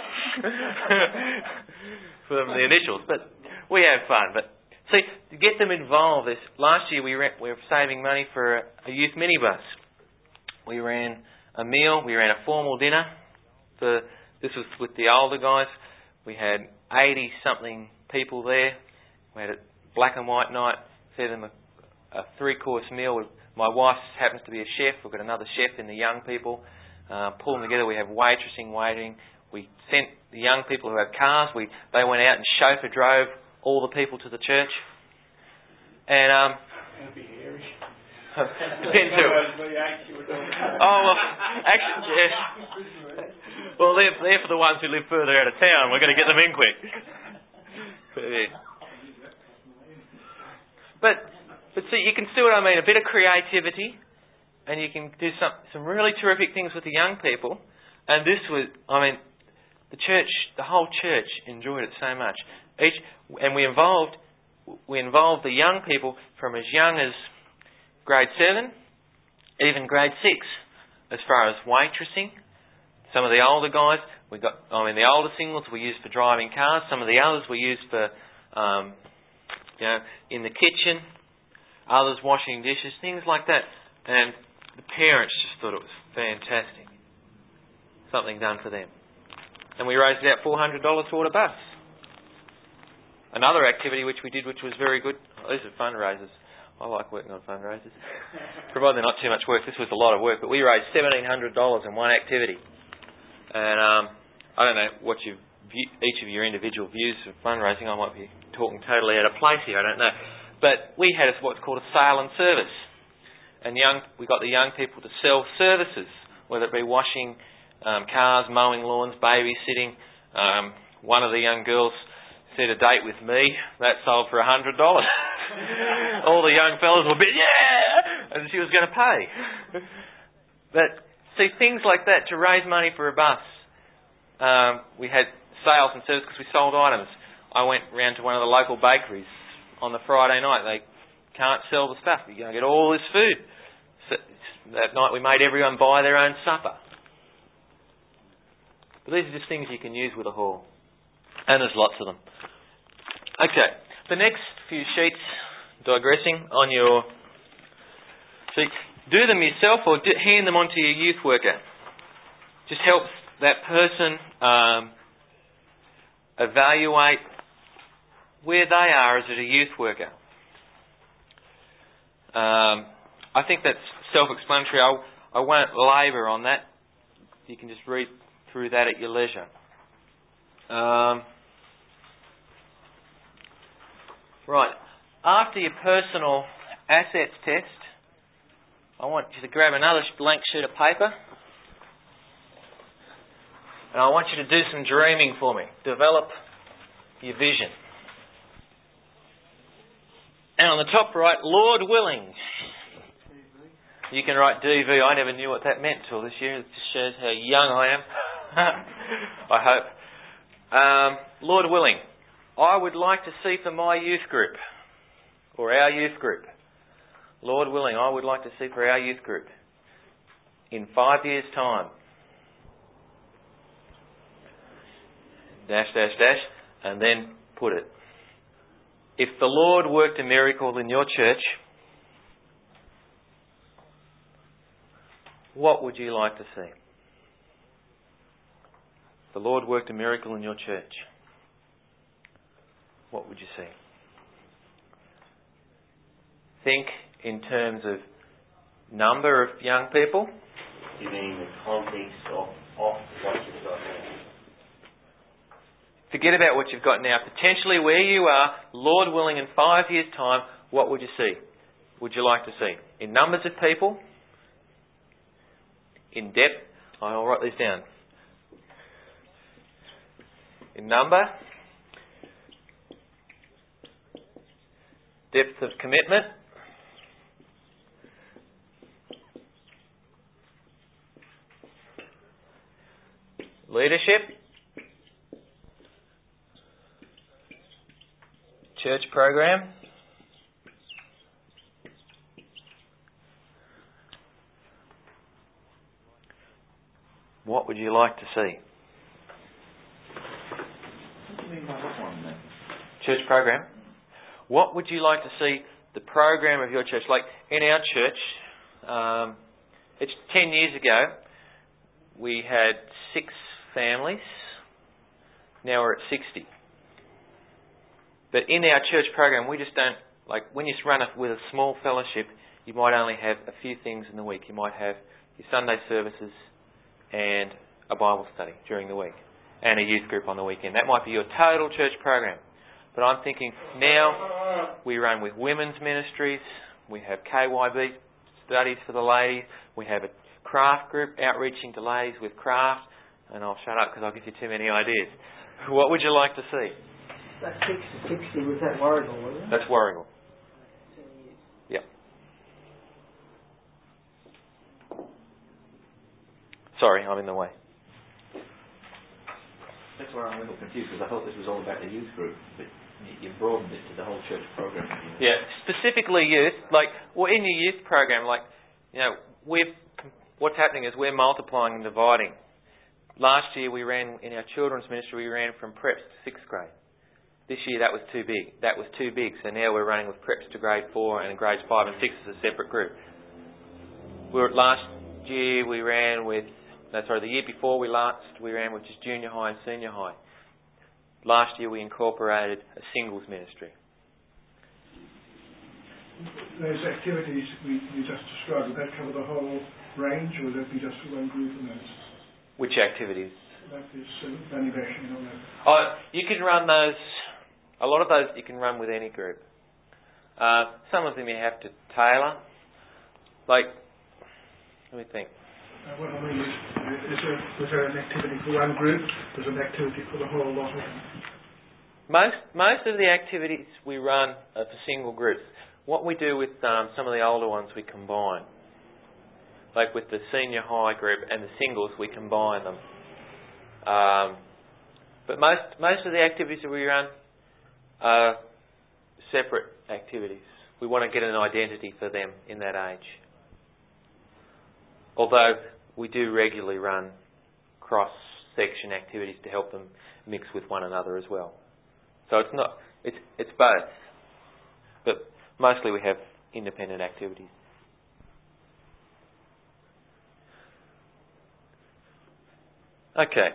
for the initials. But we have fun. But see, to get them involved, last year we were saving money for a youth minibus. We ran a meal, we ran a formal dinner. This was with the older guys. We had 80-something people there. We had a black and white night, fed them a 3-course meal. My wife happens to be a chef. We've got another chef in the young people. Pull them together. We have waitressing, waiting. We sent the young people who have cars. They went out and chauffeur drove all the people to the church. And That'd be hairy. depends who. Oh well, actually, yeah. Well, they're for the ones who live further out of town. We're going to get them in quick. But see, you can see what I mean. A bit of creativity, and you can do some really terrific things with the young people. And this was, the whole church enjoyed it so much. And we involved the young people from as young as grade 7, even grade 6, as far as waitressing. Some of the older guys, the older singles we used for driving cars. Some of the others we used for, in the kitchen. Others washing dishes, things like that. And the parents just thought it was fantastic. Something done for them. And we raised about $400 toward a bus. Another activity which we did, which was very good. These are fundraisers. I like working on fundraisers. Provided they're not too much work. This was a lot of work. But we raised $1,700 in one activity. And I don't know what each of your individual views of fundraising. I might be talking totally out of place here. I don't know. But we had what's called a sale and service. And we got the young people to sell services, whether it be washing cars, mowing lawns, babysitting. One of the young girls set a date with me. That sold for $100. All the young fellas were yeah! And she was going to pay. But see, things like that to raise money for a bus. We had sales and service because we sold items. I went round to one of the local bakeries on the Friday night. They can't sell the stuff. You're going to get all this food. So that night we made everyone buy their own supper. But these are just things you can use with a hall. And there's lots of them. Okay, the next few sheets, digressing, on your sheets, do them yourself or hand them on to your youth worker. Just helps that person evaluate where they are as a youth worker. I think that's self-explanatory. I won't labour on that. You can just read through that at your leisure. Right. After your personal assets test, I want you to grab another blank sheet of paper. And I want you to do some dreaming for me. Develop your vision. And on the top right, Lord willing. You can write DV. I never knew what that meant till this year. It just shows how young I am. I hope. Lord willing, I would like to see for my youth group, or our youth group. Lord willing, I would like to see for our youth group in 5 years' time. Dash, dash, dash, and then put it. If the Lord worked a miracle in your church, what would you like to see? If the Lord worked a miracle in your church, what would you see? Think in terms of number of young people. You mean the context of what you've got there? Forget about what you've got now. Potentially where you are, Lord willing, in 5 years' time, what would you see? Would you like to see? In numbers of people? In depth? I'll write these down. In number? Depth of commitment? Leadership? Church program? What would you like to see? What do you mean by that one then? Church program? What would you like to see the program of your church? Like in our church, it's 10 years ago, we had 6 families. Now we're at 60. But in our church program, we just don't, like when you run with a small fellowship, you might only have a few things in the week. You might have your Sunday services and a Bible study during the week and a youth group on the weekend. That might be your total church program. But I'm thinking now we run with women's ministries, we have KYB studies for the ladies, we have a craft group outreaching to ladies with craft, and I'll shut up because I'll give you too many ideas. What would you like to see? That 60 was that Warrigal, wasn't it? That's Warrigal. Yep. Sorry, I'm in the way. That's where I'm a little confused because I thought this was all about the youth group, but you broadened it to the whole church program. Yeah, specifically youth. Like, well, in your youth program, like, you know, what's happening is we're multiplying and dividing. Last year we ran, in our children's ministry, we ran from preps to 6th grade. This year that was too big. So now we're running with preps to grade 4 and grades 5 and 6 as a separate group. Last year we ran with, the year before we ran with just junior high and senior high. Last year we incorporated a singles ministry. Those activities you just described, would that cover the whole range, or would that be just for one group of those? Which activities? That is bunny bashing and all that. Oh, you can run those. A lot of those you can run with any group. Some of them you have to tailor. Like, let me think. What I mean is there an activity for one group? There's an activity for the whole lot of them? Most of the activities we run are for single groups. What we do with some of the older ones, we combine. Like with the senior high group and the singles, we combine them. But most of the activities that we run are separate activities. We want to get an identity for them in that age. Although we do regularly run cross-section activities to help them mix with one another as well. So it's both. But mostly we have independent activities. Okay.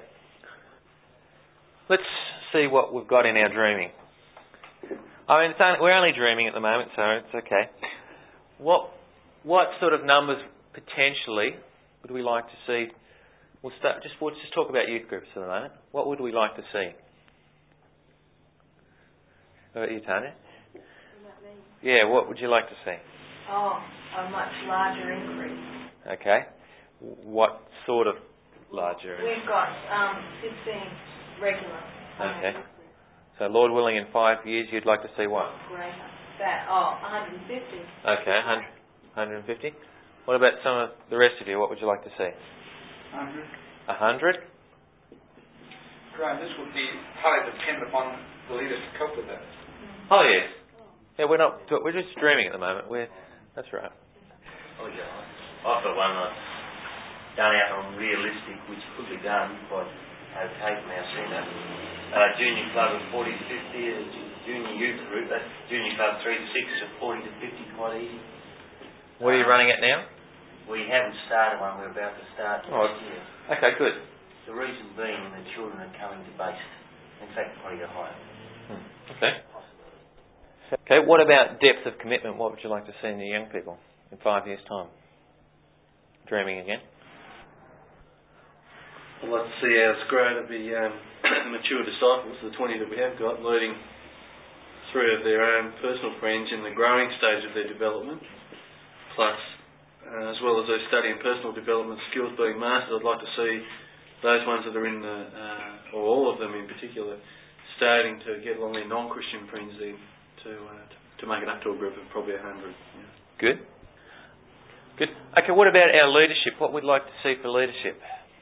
Let's see what we've got in our dreaming. I mean, we're only dreaming at the moment, so it's okay. What sort of numbers potentially would we like to see? We'll just talk about youth groups for the moment. What would we like to see? What about you, Tanya? About me? Yeah, what would you like to see? Oh, a much larger increase. Okay. What sort of larger? We've got 15 regular. Okay. So, Lord willing, in 5 years, you'd like to see what? Greater. 150. Okay, 150. What about some of the rest of you? What would you like to see? 100. 100? Graham, this would be highly dependent upon the leaders to cope with that. Oh, yes. Yeah, we're just dreaming at the moment. That's right. Oh, yeah. I've got one that's done out on realistic, which could be done by okay from our centre. Junior club of 40 to 50, junior youth group, that's junior club 3 to 6 of 40 to 50, quite easy. What are you running at now? We haven't started one, we're about to start next year. Okay, good. The reason being the children are coming to base. In fact, probably go higher. Okay. Okay, what about depth of commitment? What would you like to see in your young people in 5 years' time? Dreaming again. I'd like to see ours grow to be mature disciples, the 20 that we have got, leading 3 of their own personal friends in the growing stage of their development, plus as well as their study and personal development skills being mastered. I'd like to see those ones that are in the, or all of them in particular, starting to get along their non-Christian friends then to make it up to a group of probably 100. Yeah. Good. Okay, what about our leadership? What we'd like to see for leadership?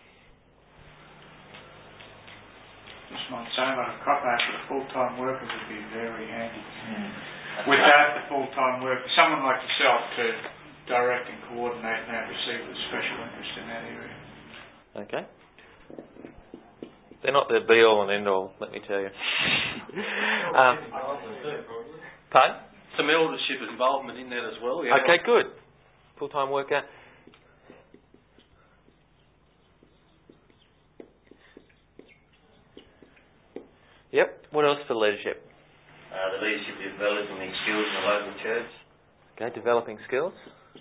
Just might say, like a cop out for the full-time worker would be very handy. Without the full-time worker, someone like yourself to direct and coordinate and receive with special interest in that area. Okay. They're not the be-all and end-all, let me tell you. Pardon? Some eldership involvement in that as well. Yeah. Okay, good. Full-time worker. Yep. What else for leadership? The leadership is developing these skills in the local church. Okay, developing skills.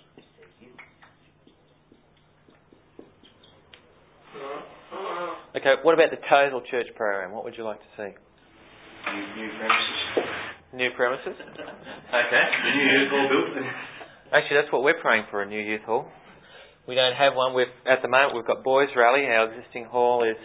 Okay, what about the total church program? What would you like to see? New premises. New premises? Okay. The new youth hall built. Actually, that's what we're praying for, a new youth hall. We don't have one. At the moment, we've got Boys Rally. Our existing hall is...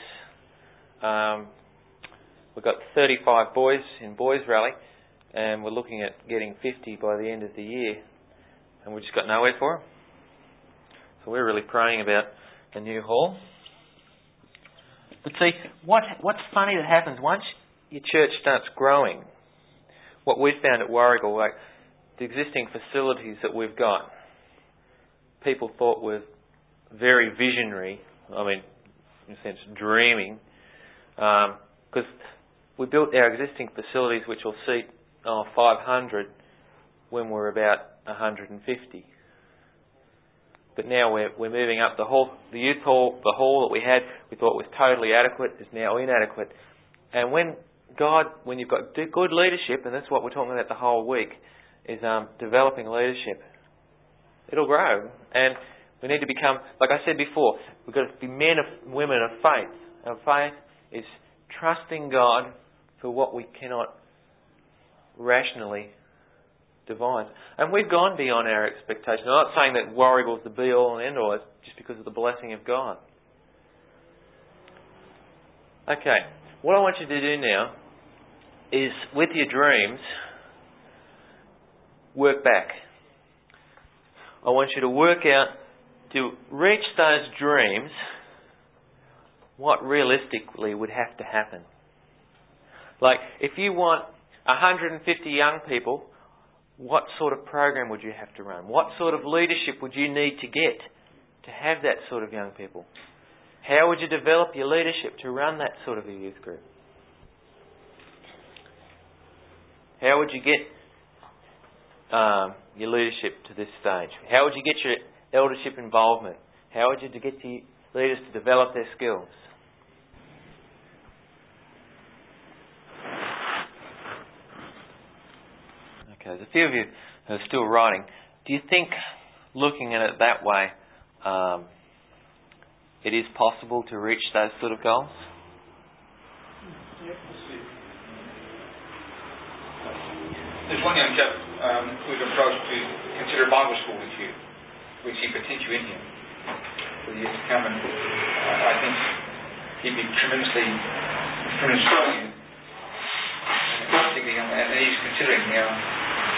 we've got 35 boys in Boys Rally, and we're looking at getting 50 by the end of the year. And we've just got nowhere for them. So we're really praying about a new hall. But see, what's funny that happens once your church starts growing, what we've found at Warrigal, like the existing facilities that we've got, people thought were very visionary, I mean, in a sense, dreaming, because we built our existing facilities which will seat 500 when we're about 150. But now we're moving up the youth hall, the hall that we had, we thought was totally adequate, is now inadequate. And when you've got good leadership, and that's what we're talking about the whole week, is developing leadership, it'll grow. And we need to become, like I said before, we've got to be men and women of faith. Our faith is trusting God for what we cannot rationally divine. And we've gone beyond our expectations. I'm not saying that Warrigal's the be-all and end-all. It's just because of the blessing of God. Okay. What I want you to do now is, with your dreams, work back. I want you to work out, to reach those dreams, what realistically would have to happen. Like, if you want 150 young people, what sort of program would you have to run? What sort of leadership would you need to get to have that sort of young people? How would you develop your leadership to run that sort of a youth group? How would you get your leadership to this stage? How would you get your eldership involvement? How would you get your leaders to develop their skills? There's a few of you who are still writing. Do you think, looking at it that way, it is possible to reach those sort of goals? There's one young chap we've approached to consider a Bible school with you, which he could teach you in here for the years to come, and I think he'd be tremendously strong, and he's considering now.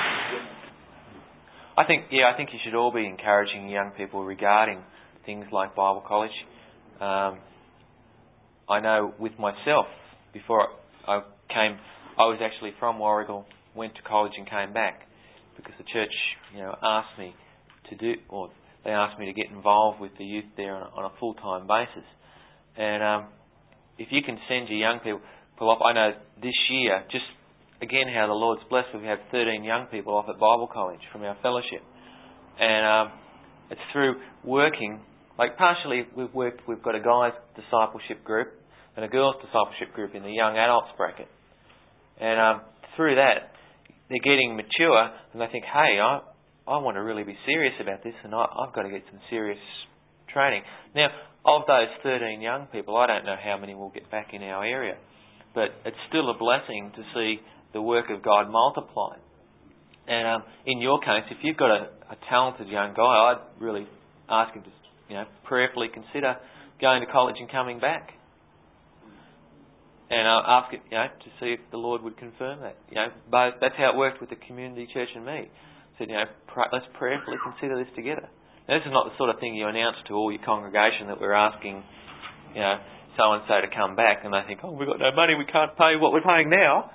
I think you should all be encouraging young people regarding things like Bible college. I know with myself, before I was actually from Warrigal, went to college and came back because the church, asked me they asked me to get involved with the youth there on a full-time basis. And if you can send your young people off, I know this year, just again, how the Lord's blessed. We have 13 young people off at Bible College from our fellowship. And it's through working, like partially we've got a guys' discipleship group and a girls' discipleship group in the young adults bracket. And through that, they're getting mature and they think, hey, I want to really be serious about this and I've got to get some serious training. Now, of those 13 young people, I don't know how many we'll get back in our area, but it's still a blessing to see the work of God multiplied. And in your case, if you've got a talented young guy, I'd really ask him to, prayerfully consider going to college and coming back. And ask it, to see if the Lord would confirm that. Both, that's how it worked with the community church and me. Said, let's prayerfully consider this together. Now, this is not the sort of thing you announce to all your congregation that we're asking, so and so to come back, and they think, oh, we've got no money, we can't pay what we're paying now.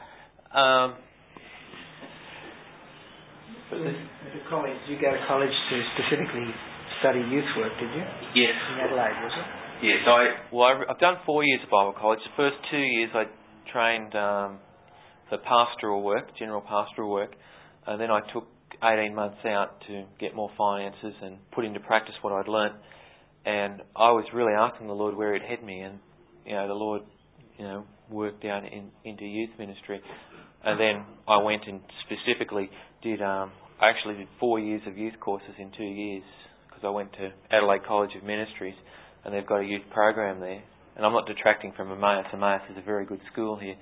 At the college, did you go to college to specifically study youth work? Did you? Yes. In Adelaide, was it? Yes, I've done 4 years of Bible college. The first 2 years I trained for pastoral work, general pastoral work, and then I took 18 months out to get more finances and put into practice what I'd learnt. And I was really asking the Lord where He'd head me, and the Lord, worked down into youth ministry. And then I went and specifically I actually did 4 years of youth courses in 2 years, because I went to Adelaide College of Ministries, and they've got a youth program there. And I'm not detracting from Emmaus. Emmaus is a very good school here.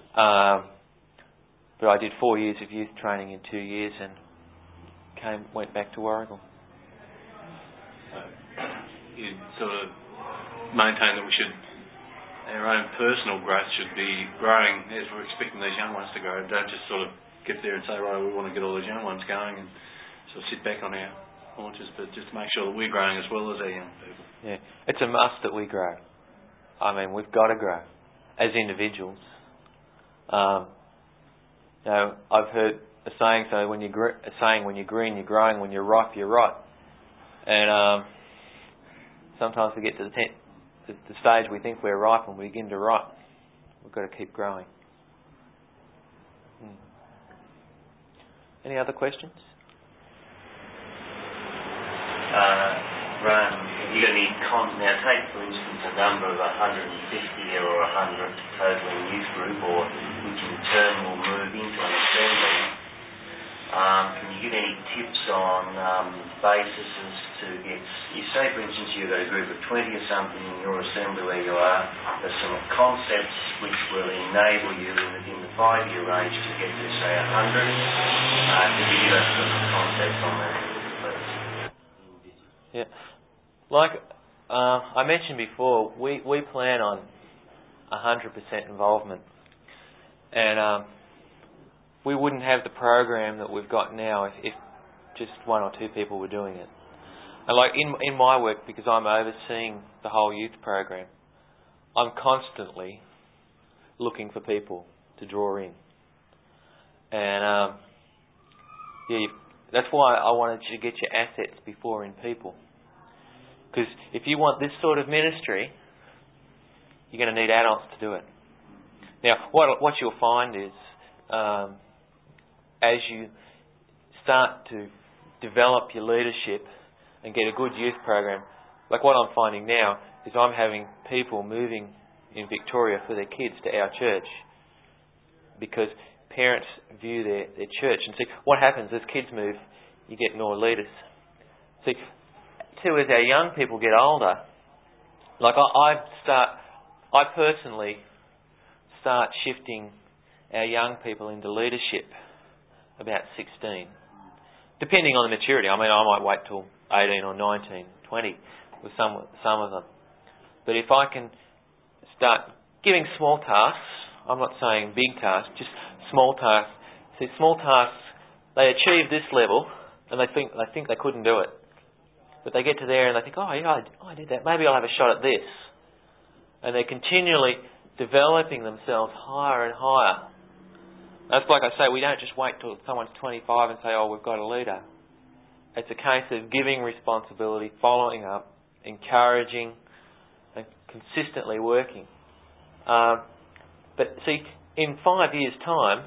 But I did 4 years of youth training in 2 years and went back to Warragul. So you sort of maintain that our own personal growth should be growing as we're expecting these young ones to grow. Don't just sort of get there and say, right, we want to get all these young ones going and sort of sit back on our haunches, but just make sure that we're growing as well as our young people. Yeah, it's a must that we grow. I mean, we've got to grow as individuals. I've heard a saying, when you're green, you're growing. When you're ripe, you're ripe. And sometimes we get to the stage we think we're ripe and we begin to ripe. We've got to keep growing. Any other questions? Ron, have you got any now take for instance a number of 150 or 100 total in youth group, or which in turn will move into an assembly. Can you give any tips on basis to get, you say for instance you've got a group of 20 or something in your assembly where you are, there's some concepts which will enable you within the 5-year range to get to say 100. Could you give us some concepts on that, please? Yeah. Like I mentioned before, we plan on 100% involvement. And we wouldn't have the program that we've got now if just 1 or 2 people were doing it. And like in my work, because I'm overseeing the whole youth program, I'm constantly looking for people to draw in. And that's why I wanted you to get your assets before in people. Because if you want this sort of ministry, you're going to need adults to do it. Now, what you'll find is, as you start to develop your leadership and get a good youth program, like what I'm finding now is I'm having people moving in Victoria for their kids to our church because parents view their church. And see, what happens as kids move, you get more leaders. See, too, as our young people get older, like I personally start shifting our young people into leadership about 16, depending on the maturity. I mean, I might wait till 18 or 19, 20 with some of them. But if I can start giving small tasks, I'm not saying big tasks, just small tasks. See, small tasks, they achieve this level and they think they couldn't do it. But they get to there and they think, oh yeah, I did that. Maybe I'll have a shot at this. And they're continually developing themselves higher and higher. That's like I say, we don't just wait till someone's 25 and say, oh, we've got a leader. It's a case of giving responsibility, following up, encouraging, and consistently working. But see, in 5 years' time,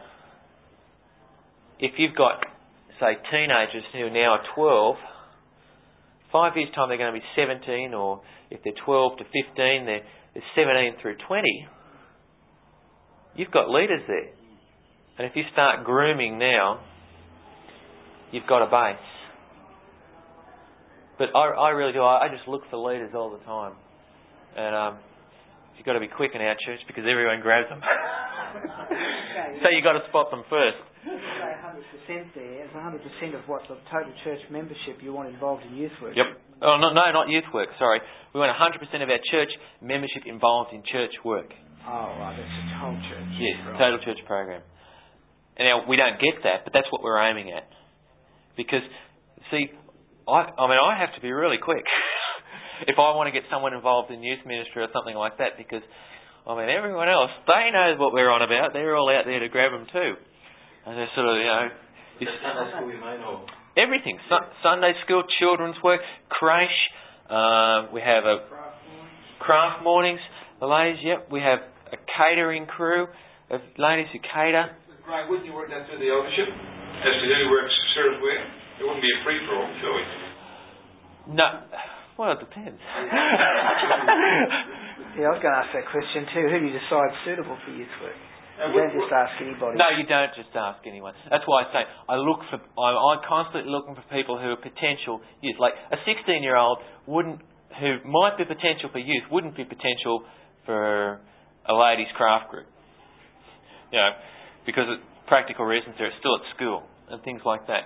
if you've got, say, teenagers who are now 12, 5 years' time they're going to be 17, or if they're 12 to 15, they're 17 through 20. You've got leaders there. And if you start grooming now, you've got a base. But I really do. I just look for leaders all the time. And you've got to be quick in our church because everyone grabs them. So you've got to spot them first. 100% there. It's 100% of what the total church membership you want involved in youth work. Yep. Oh, no, not youth work, sorry. We want 100% of our church membership involved in church work. Oh, right, that's the whole church. Yes, right. Total church program. And now, we don't get that, but that's what we're aiming at. Because, see, I have to be really quick if I want to get someone involved in youth ministry or something like that, because, everyone else, they know what we're on about. They're all out there to grab them too. And they're sort of, Sunday school you mean, or? Everything. Sunday school, children's work, creche. We have a craft mornings. The ladies, yep. We have a catering crew of ladies who cater. Graham, wouldn't you work that through the eldership as to who works serves where? It wouldn't be a free for all, surely. No. Well, it depends. Yeah, I was going to ask that question too. Who do you decide suitable for youth work? You don't just ask anybody. No, you don't just ask anyone. That's why I say I'm constantly looking for people who are potential youth. Like a 16-year-old who might be potential for youth wouldn't be potential for a ladies' craft group. Because of practical reasons, they're still at school and things like that.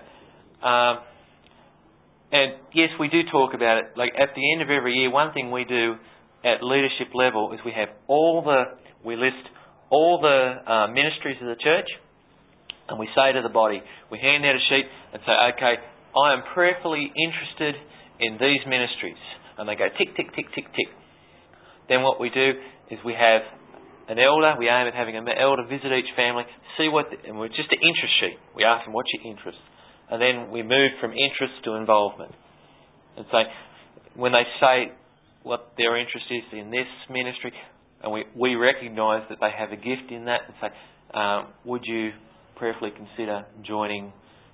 And yes, we do talk about it. Like at the end of every year, one thing we do at leadership level is we list all the ministries of the church, and we say to the body, we hand out a sheet and say, okay, I am prayerfully interested in these ministries. And they go tick, tick, tick, tick, tick. Then what we do is we have an elder, we aim at having an elder visit each family, and we're just an interest sheet. We ask them, what's your interest? And then we move from interest to involvement. And so when they say what their interest is in this ministry, and we recognise that they have a gift in that, and say, would you prayerfully consider joining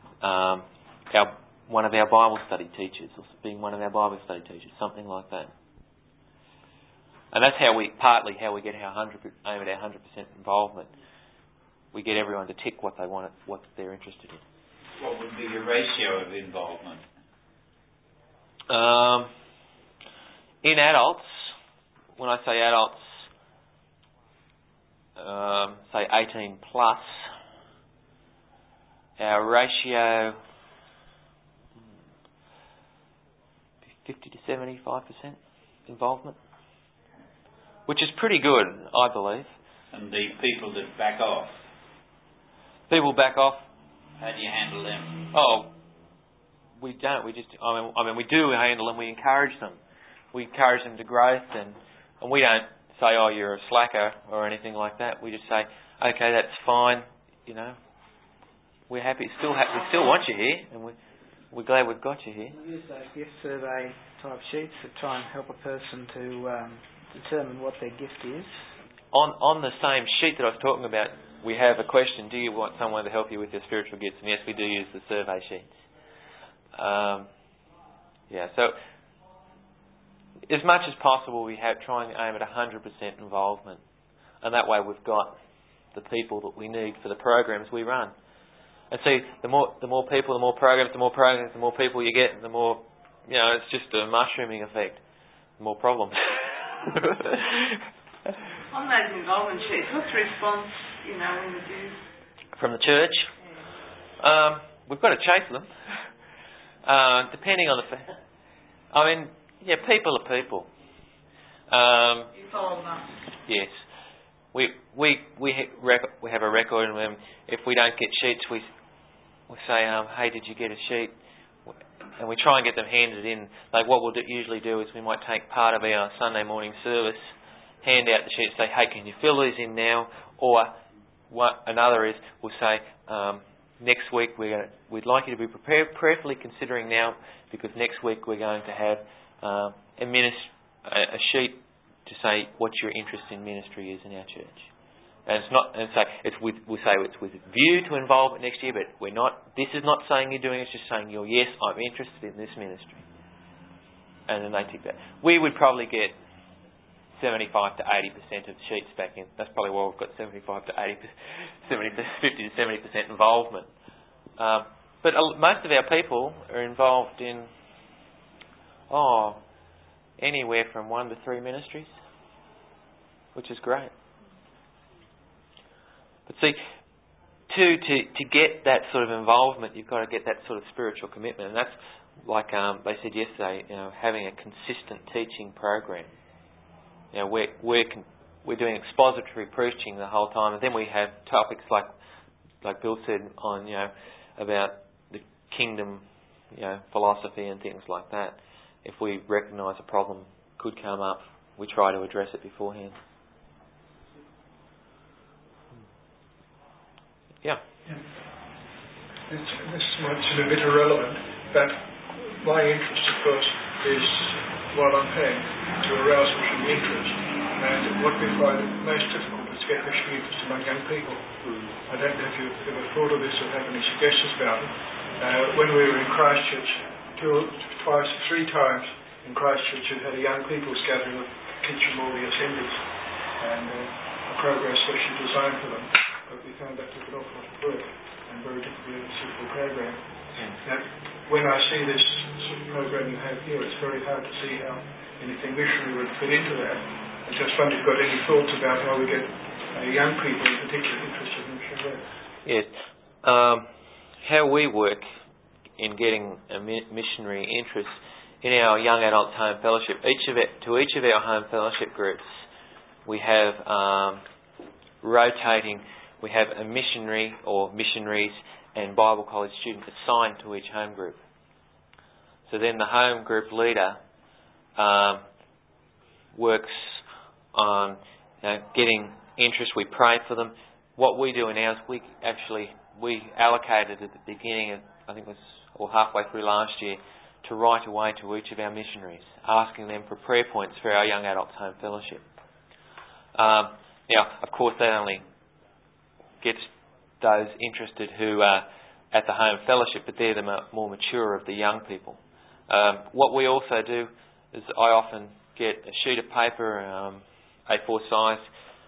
one of our Bible study teachers, or being one of our Bible study teachers, something like that. And that's partly how we get aim at our 100% involvement. We get everyone to tick what they want, what they're interested in. What would be your ratio of involvement? In adults, when I say adults, say 18 plus, our ratio 50 to 75% involvement, which is pretty good, I believe. And the people that back off? People back off. How do you handle them? Oh, we don't. We just, we do handle them. We encourage them. We encourage them to growth, and we don't say, oh, you're a slacker or anything like that. We just say, okay, that's fine. We're happy. We still want you here, and we're glad we've got you here. We use those gift survey type sheets to try and help a person to determine what their gift is. On the same sheet that I was talking about, we have a question: do you want someone to help you with your spiritual gifts? And yes, we do use the survey sheets. So as much as possible, we try and aim at 100% involvement, and that way we've got the people that we need for the programs we run. And see, the more people, the more programs, the more people you get, the more, it's just a mushrooming effect. The more problems. On those involvement sheets, what's the response, in the dues? From the church? We've got to chase them. Depending on the... people are people. You follow them up? Yes. We have a record, and if we don't get sheets, we say, hey, did you get a sheet? And we try and get them handed in. Like what we'll usually do is we might take part of our Sunday morning service, hand out the sheet, say, hey, can you fill these in now? Or another is we'll say, next week we'd like you to be prayerfully considering now, because next week we're going to have a sheet to say what your interest in ministry is in our church. And we'll say it's with view to involvement next year, but we're not. This is not saying you're doing it. It's just saying yes, I'm interested in this ministry. And then they tick that. We would probably get 75 to 80% of sheets back in. That's probably why we've got 50 to 70% involvement. But most of our people are involved in anywhere from 1 to 3 ministries. which is great. But see, to get that sort of involvement, you've got to get that sort of spiritual commitment, and that's like they said yesterday. Having a consistent teaching program. We're doing expository preaching the whole time, and then we have topics like Bill said on about the kingdom, philosophy and things like that. If we recognise a problem could come up, we try to address it beforehand. Yeah. This might seem a bit irrelevant, but my interest, of course, is while I'm paying to arouse missionary interest. And what we find most difficult is to get missionary interest among young people. I don't know if you've ever thought of this or have any suggestions about it. When we were in Christchurch, 3 times in Christchurch, we had a young people's gathering of teaching all the assemblies and a progress session designed for them. But we found that took an awful lot of work and very difficult to suit the program. Now, when I see this sort of program you have here, it's very hard to see how anything missionary would fit into that. I just wonder if you've got any thoughts about how we get young people in particular interested in missionary work. Yes. How we work in getting a missionary interest in our young adults home fellowship, each of our home fellowship groups, we have rotating. We have a missionary or missionaries and Bible college student assigned to each home group. So then the home group leader works on getting interest. We pray for them. What we do in ours, we allocated at the beginning, I think it was halfway through last year, to write away to each of our missionaries, asking them for prayer points for our young adults home fellowship. Now, of course, that only gets those interested who are at the home fellowship, but they're the more mature of the young people. What we also do is I often get a sheet of paper, A4 size,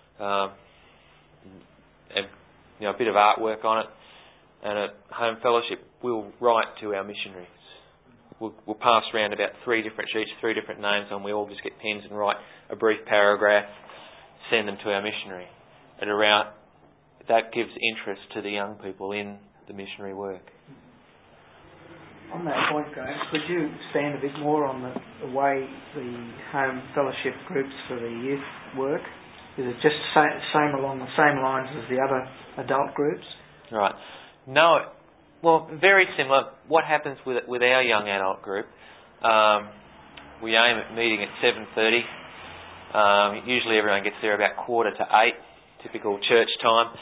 and a bit of artwork on it, and at home fellowship we'll write to our missionaries. We'll pass around about 3 different sheets, 3 different names, and we all just get pens and write a brief paragraph, send them to our missionary. And that gives interest to the young people in the missionary work. On that point, Graham, could you expand a bit more on the way the home fellowship groups for the youth work? Is it just same along the same lines as the other adult groups? Right. No. Well, very similar. What happens with our young adult group? We aim at meeting at 7:30. Usually, everyone gets there about 7:45, typical church time.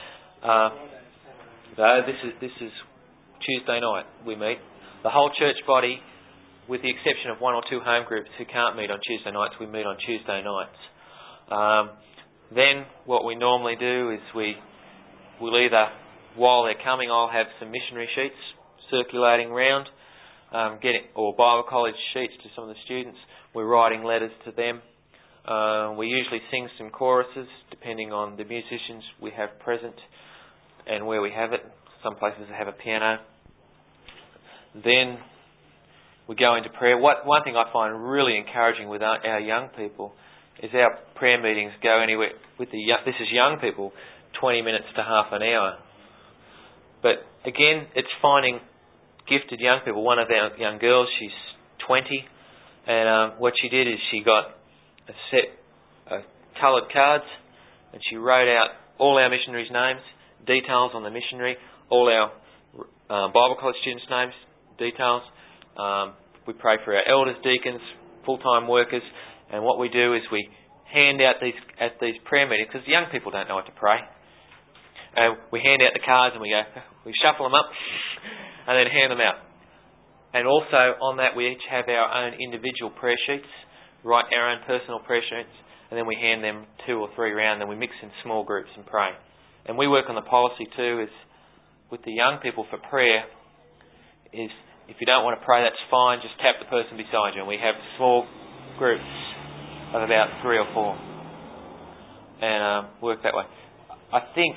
This is Tuesday night we meet. The whole church body, with the exception of 1 or 2 home groups who can't meet on Tuesday nights, we meet on Tuesday nights. Then what we normally do is we'll either, while they're coming, I'll have some missionary sheets circulating around, or Bible college sheets to some of the students. We're writing letters to them. We usually sing some choruses depending on the musicians we have present and where we have it. Some places have a piano. Then we go into prayer. One thing I find really encouraging with our young people is our prayer meetings go anywhere with this is young people, 20 minutes to half an hour. But again, it's finding gifted young people. One of our young girls, she's 20, and what she did is she got a set of coloured cards, and she wrote out all our missionaries' names, details on the missionary, all our Bible college students' names, details. We pray for our elders, deacons, full-time workers, and what we do is we hand out at these prayer meetings, because young people don't know what to pray. We hand out the cards and we shuffle them up and then hand them out. And also on that we each have our own individual prayer sheets, write our own personal prayer sheets, and then we hand them 2 or 3 round, then we mix in small groups and pray. And we work on the policy too, is with the young people for prayer, is if you don't want to pray, that's fine, just tap the person beside you. And we have small groups of about 3 or 4 and work that way. I think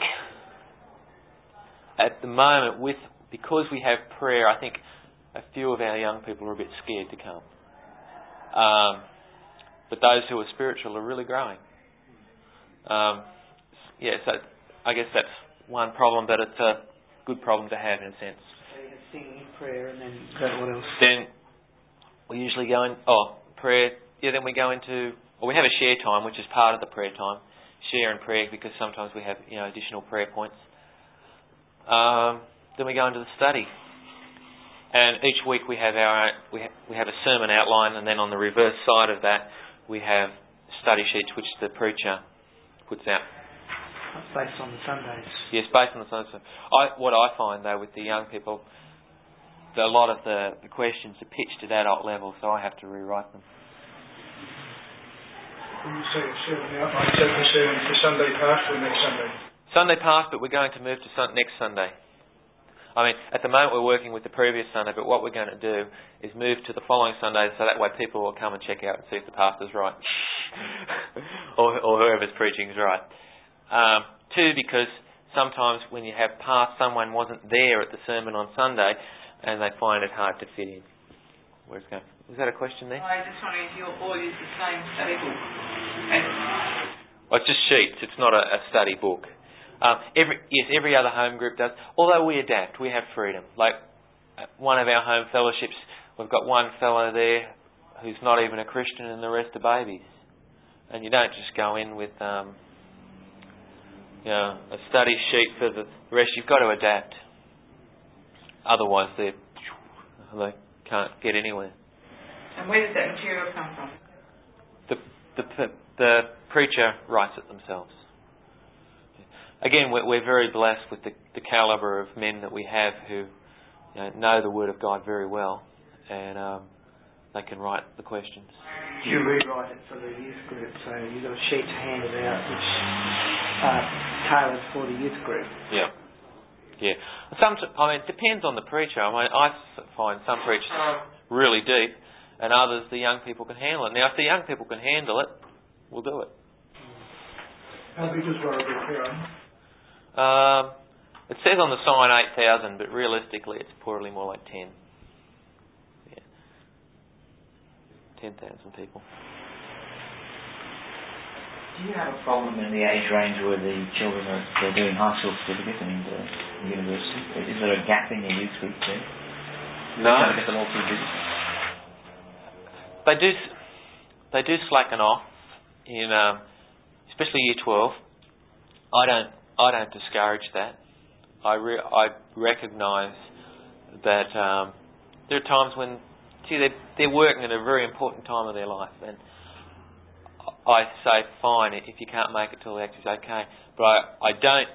at the moment, because we have prayer, I think a few of our young people are a bit scared to come. But those who are spiritual are really growing. So I guess that's one problem, but it's a good problem to have in a sense. So you have singing, prayer, and then what else? Then we usually go in, prayer, then we go into, we have a share time, which is part of the prayer time. Share and prayer, because sometimes we have, additional prayer points. Then we go into the study. And each week we have we have a sermon outline, and then on the reverse side of that we have study sheets which the preacher puts out. Based on the Sundays. Yes, based on the Sundays. What I find though with the young people, a lot of the questions are pitched at adult level, so I have to rewrite them. When you say sermon outline, is that the sermon for Sunday past or next Sunday? Sunday past, but we're going to move to next Sunday. I mean, at the moment we're working with the previous Sunday, but what we're going to do is move to the following Sunday, so that way people will come and check out and see if the pastor's right. or whoever's preaching is right. Two, because sometimes when you have past, someone wasn't there at the sermon on Sunday, and they find it hard to fit in. Where's it going? Was that a question there? I just wondering if you all use the same study book. Well, it's just sheets. It's not a study book. Every other home group does. Although we adapt, we have freedom. Like one of our home fellowships, we've got one fellow there who's not even a Christian, and the rest are babies. And you don't just go in with a study sheet for the rest. You've got to adapt. Otherwise, they can't get anywhere. And where does that material come from? The preacher writes it themselves. Again, we're very blessed with the calibre of men that we have who know the Word of God very well, and they can write the questions. Do you rewrite it for the youth group? So you've got a sheet handed out which are tailored for the youth group. Yeah. It depends on the preacher. I find some preachers really deep, and others, the young people can handle it. Now, if the young people can handle it, we'll do it. How big is one of the crowd? It says on the sign 8,000, but realistically it's probably more like 10. 10,000 people. Do you have a problem in the age range where the children they're doing high school certificate and the university? Is there a gap in your youth group there? No. Trying to get them all too busy? They do slacken off in, especially Year 12. I don't discourage that. I recognise that there are times when they're working at a very important time of their life, and I say fine if you can't make it till the act is okay. But I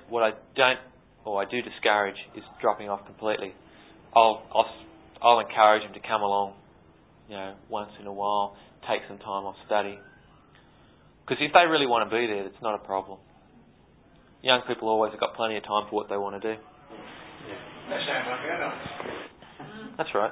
do discourage is dropping off completely. I'll encourage them to come along, once in a while, take some time off study. Because if they really want to be there, it's not a problem. Young people always have got plenty of time for what they want to do. Yeah. That sounds like adults. That's right.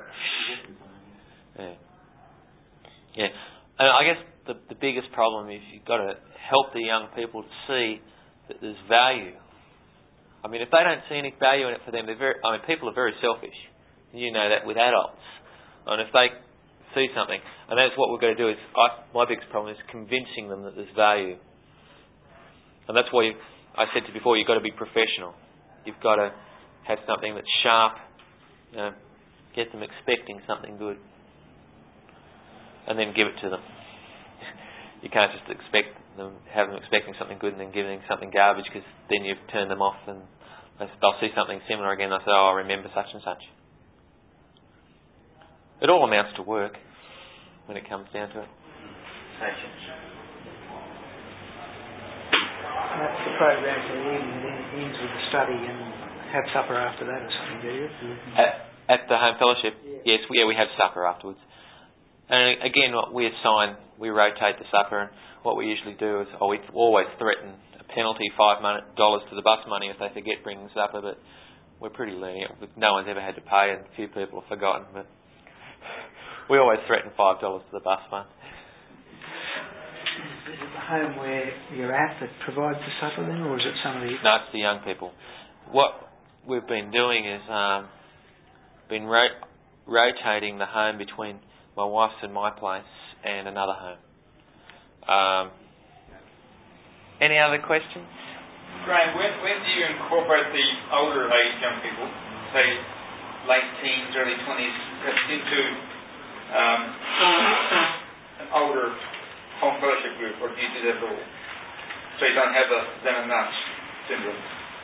Yeah. And I guess the biggest problem is you've got to help the young people to see that there's value. I mean, if they don't see any value in it for them, people are very selfish. You know that with adults. And if they see something, and that's what we've got to do, my biggest problem is convincing them that there's value. And that's why I said to you before, you've got to be professional. You've got to have something that's sharp, get them expecting something good, and then give it to them. You can't just have them expecting something good and then giving something garbage, because then you've turned them off and they'll see something similar again. They'll say, I remember such and such. It all amounts to work when it comes down to it. Patience. That's the program for the evening, then ends with the study and have supper after that or something, do you? At the home fellowship, yes, we have supper afterwards. And again, we rotate the supper, and what we usually do is we always threaten a penalty, $5 to the bus money if they forget bringing supper, but we're pretty lenient. No one's ever had to pay, and a few people have forgotten, but we always threaten $5 to the bus fund. Is it the home where you're at that provides the supper then, or is it some of the... No, it's the young people. What we've been doing is rotating the home between my wife's and my place and another home. Any other questions? Graham, when do you incorporate the older age young people, say late teens, early 20s, into an older home fellowship group, or do you do that at all? So you don't have the them and nuts syndrome?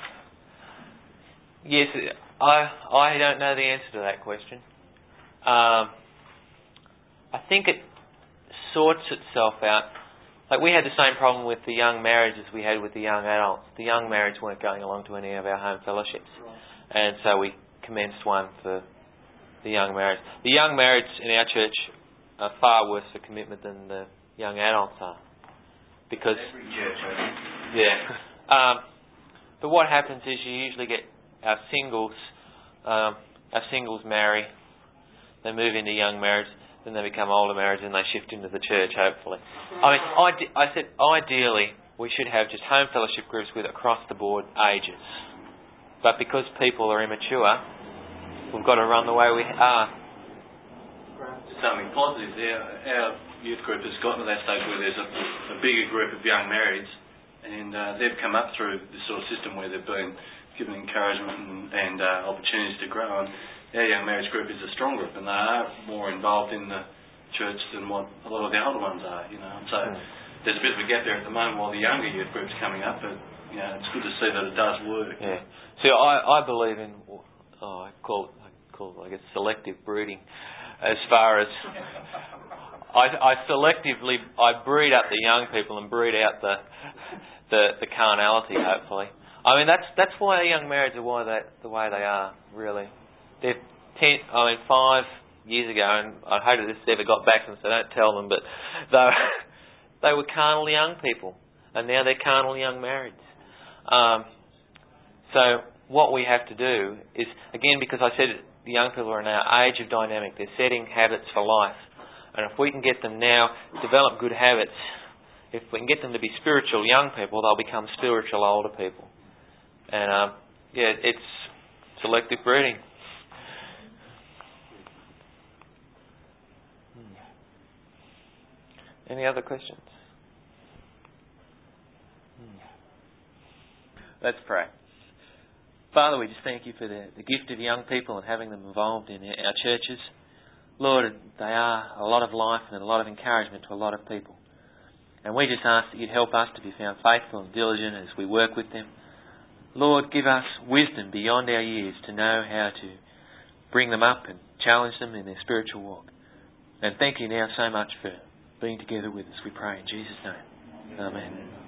Yes, I don't know the answer to that question. I think it sorts itself out. Like, we had the same problem with the young marriages we had with the young adults. The young marrieds weren't going along to any of our home fellowships. And so we commenced one for the young marrieds. The young marrieds in our church are far worse for commitment than the young adults are. Because... Every church, I think. Yeah. But what happens is you usually get our singles marry, they move into young marriages, then they become older marriages and they shift into the church, hopefully. I mean, I said ideally we should have just home fellowship groups with across the board ages. But because people are immature, we've got to run the way we are. Something positive there. Our youth group has gotten to that stage where there's a bigger group of young marrieds, and they've come up through this sort of system where they've been given encouragement and opportunities to grow. And our young marriage group is a strong group, and they are more involved in the church than what a lot of the older ones are, you know. So there's a bit of a gap there at the moment while the younger youth group's coming up, but you know, it's good to see that it does work. Yeah. See, I believe in I call I guess selective brooding, as far as I selectively breed up the young people and breed out the carnality, hopefully. I mean, that's why young marrieds are the way they are, really. They're 5 years ago, and I hope this ever got back to them, so don't tell them, but they were carnal young people, and now they're carnal young marrieds. So what we have to do is, again, because I said the young people are in our age of dynamic, they're setting habits for life, and if we can get them now develop good habits, if we can get them to be spiritual young people, they'll become spiritual older people. And it's selective breeding. Any other questions? Let's pray. Father, we just thank you for the gift of young people and having them involved in our churches. Lord, they are a lot of life and a lot of encouragement to a lot of people. And we just ask that you'd help us to be found faithful and diligent as we work with them. Lord, give us wisdom beyond our years to know how to bring them up and challenge them in their spiritual walk. And thank you now so much for being together with us, we pray in Jesus' name. Amen.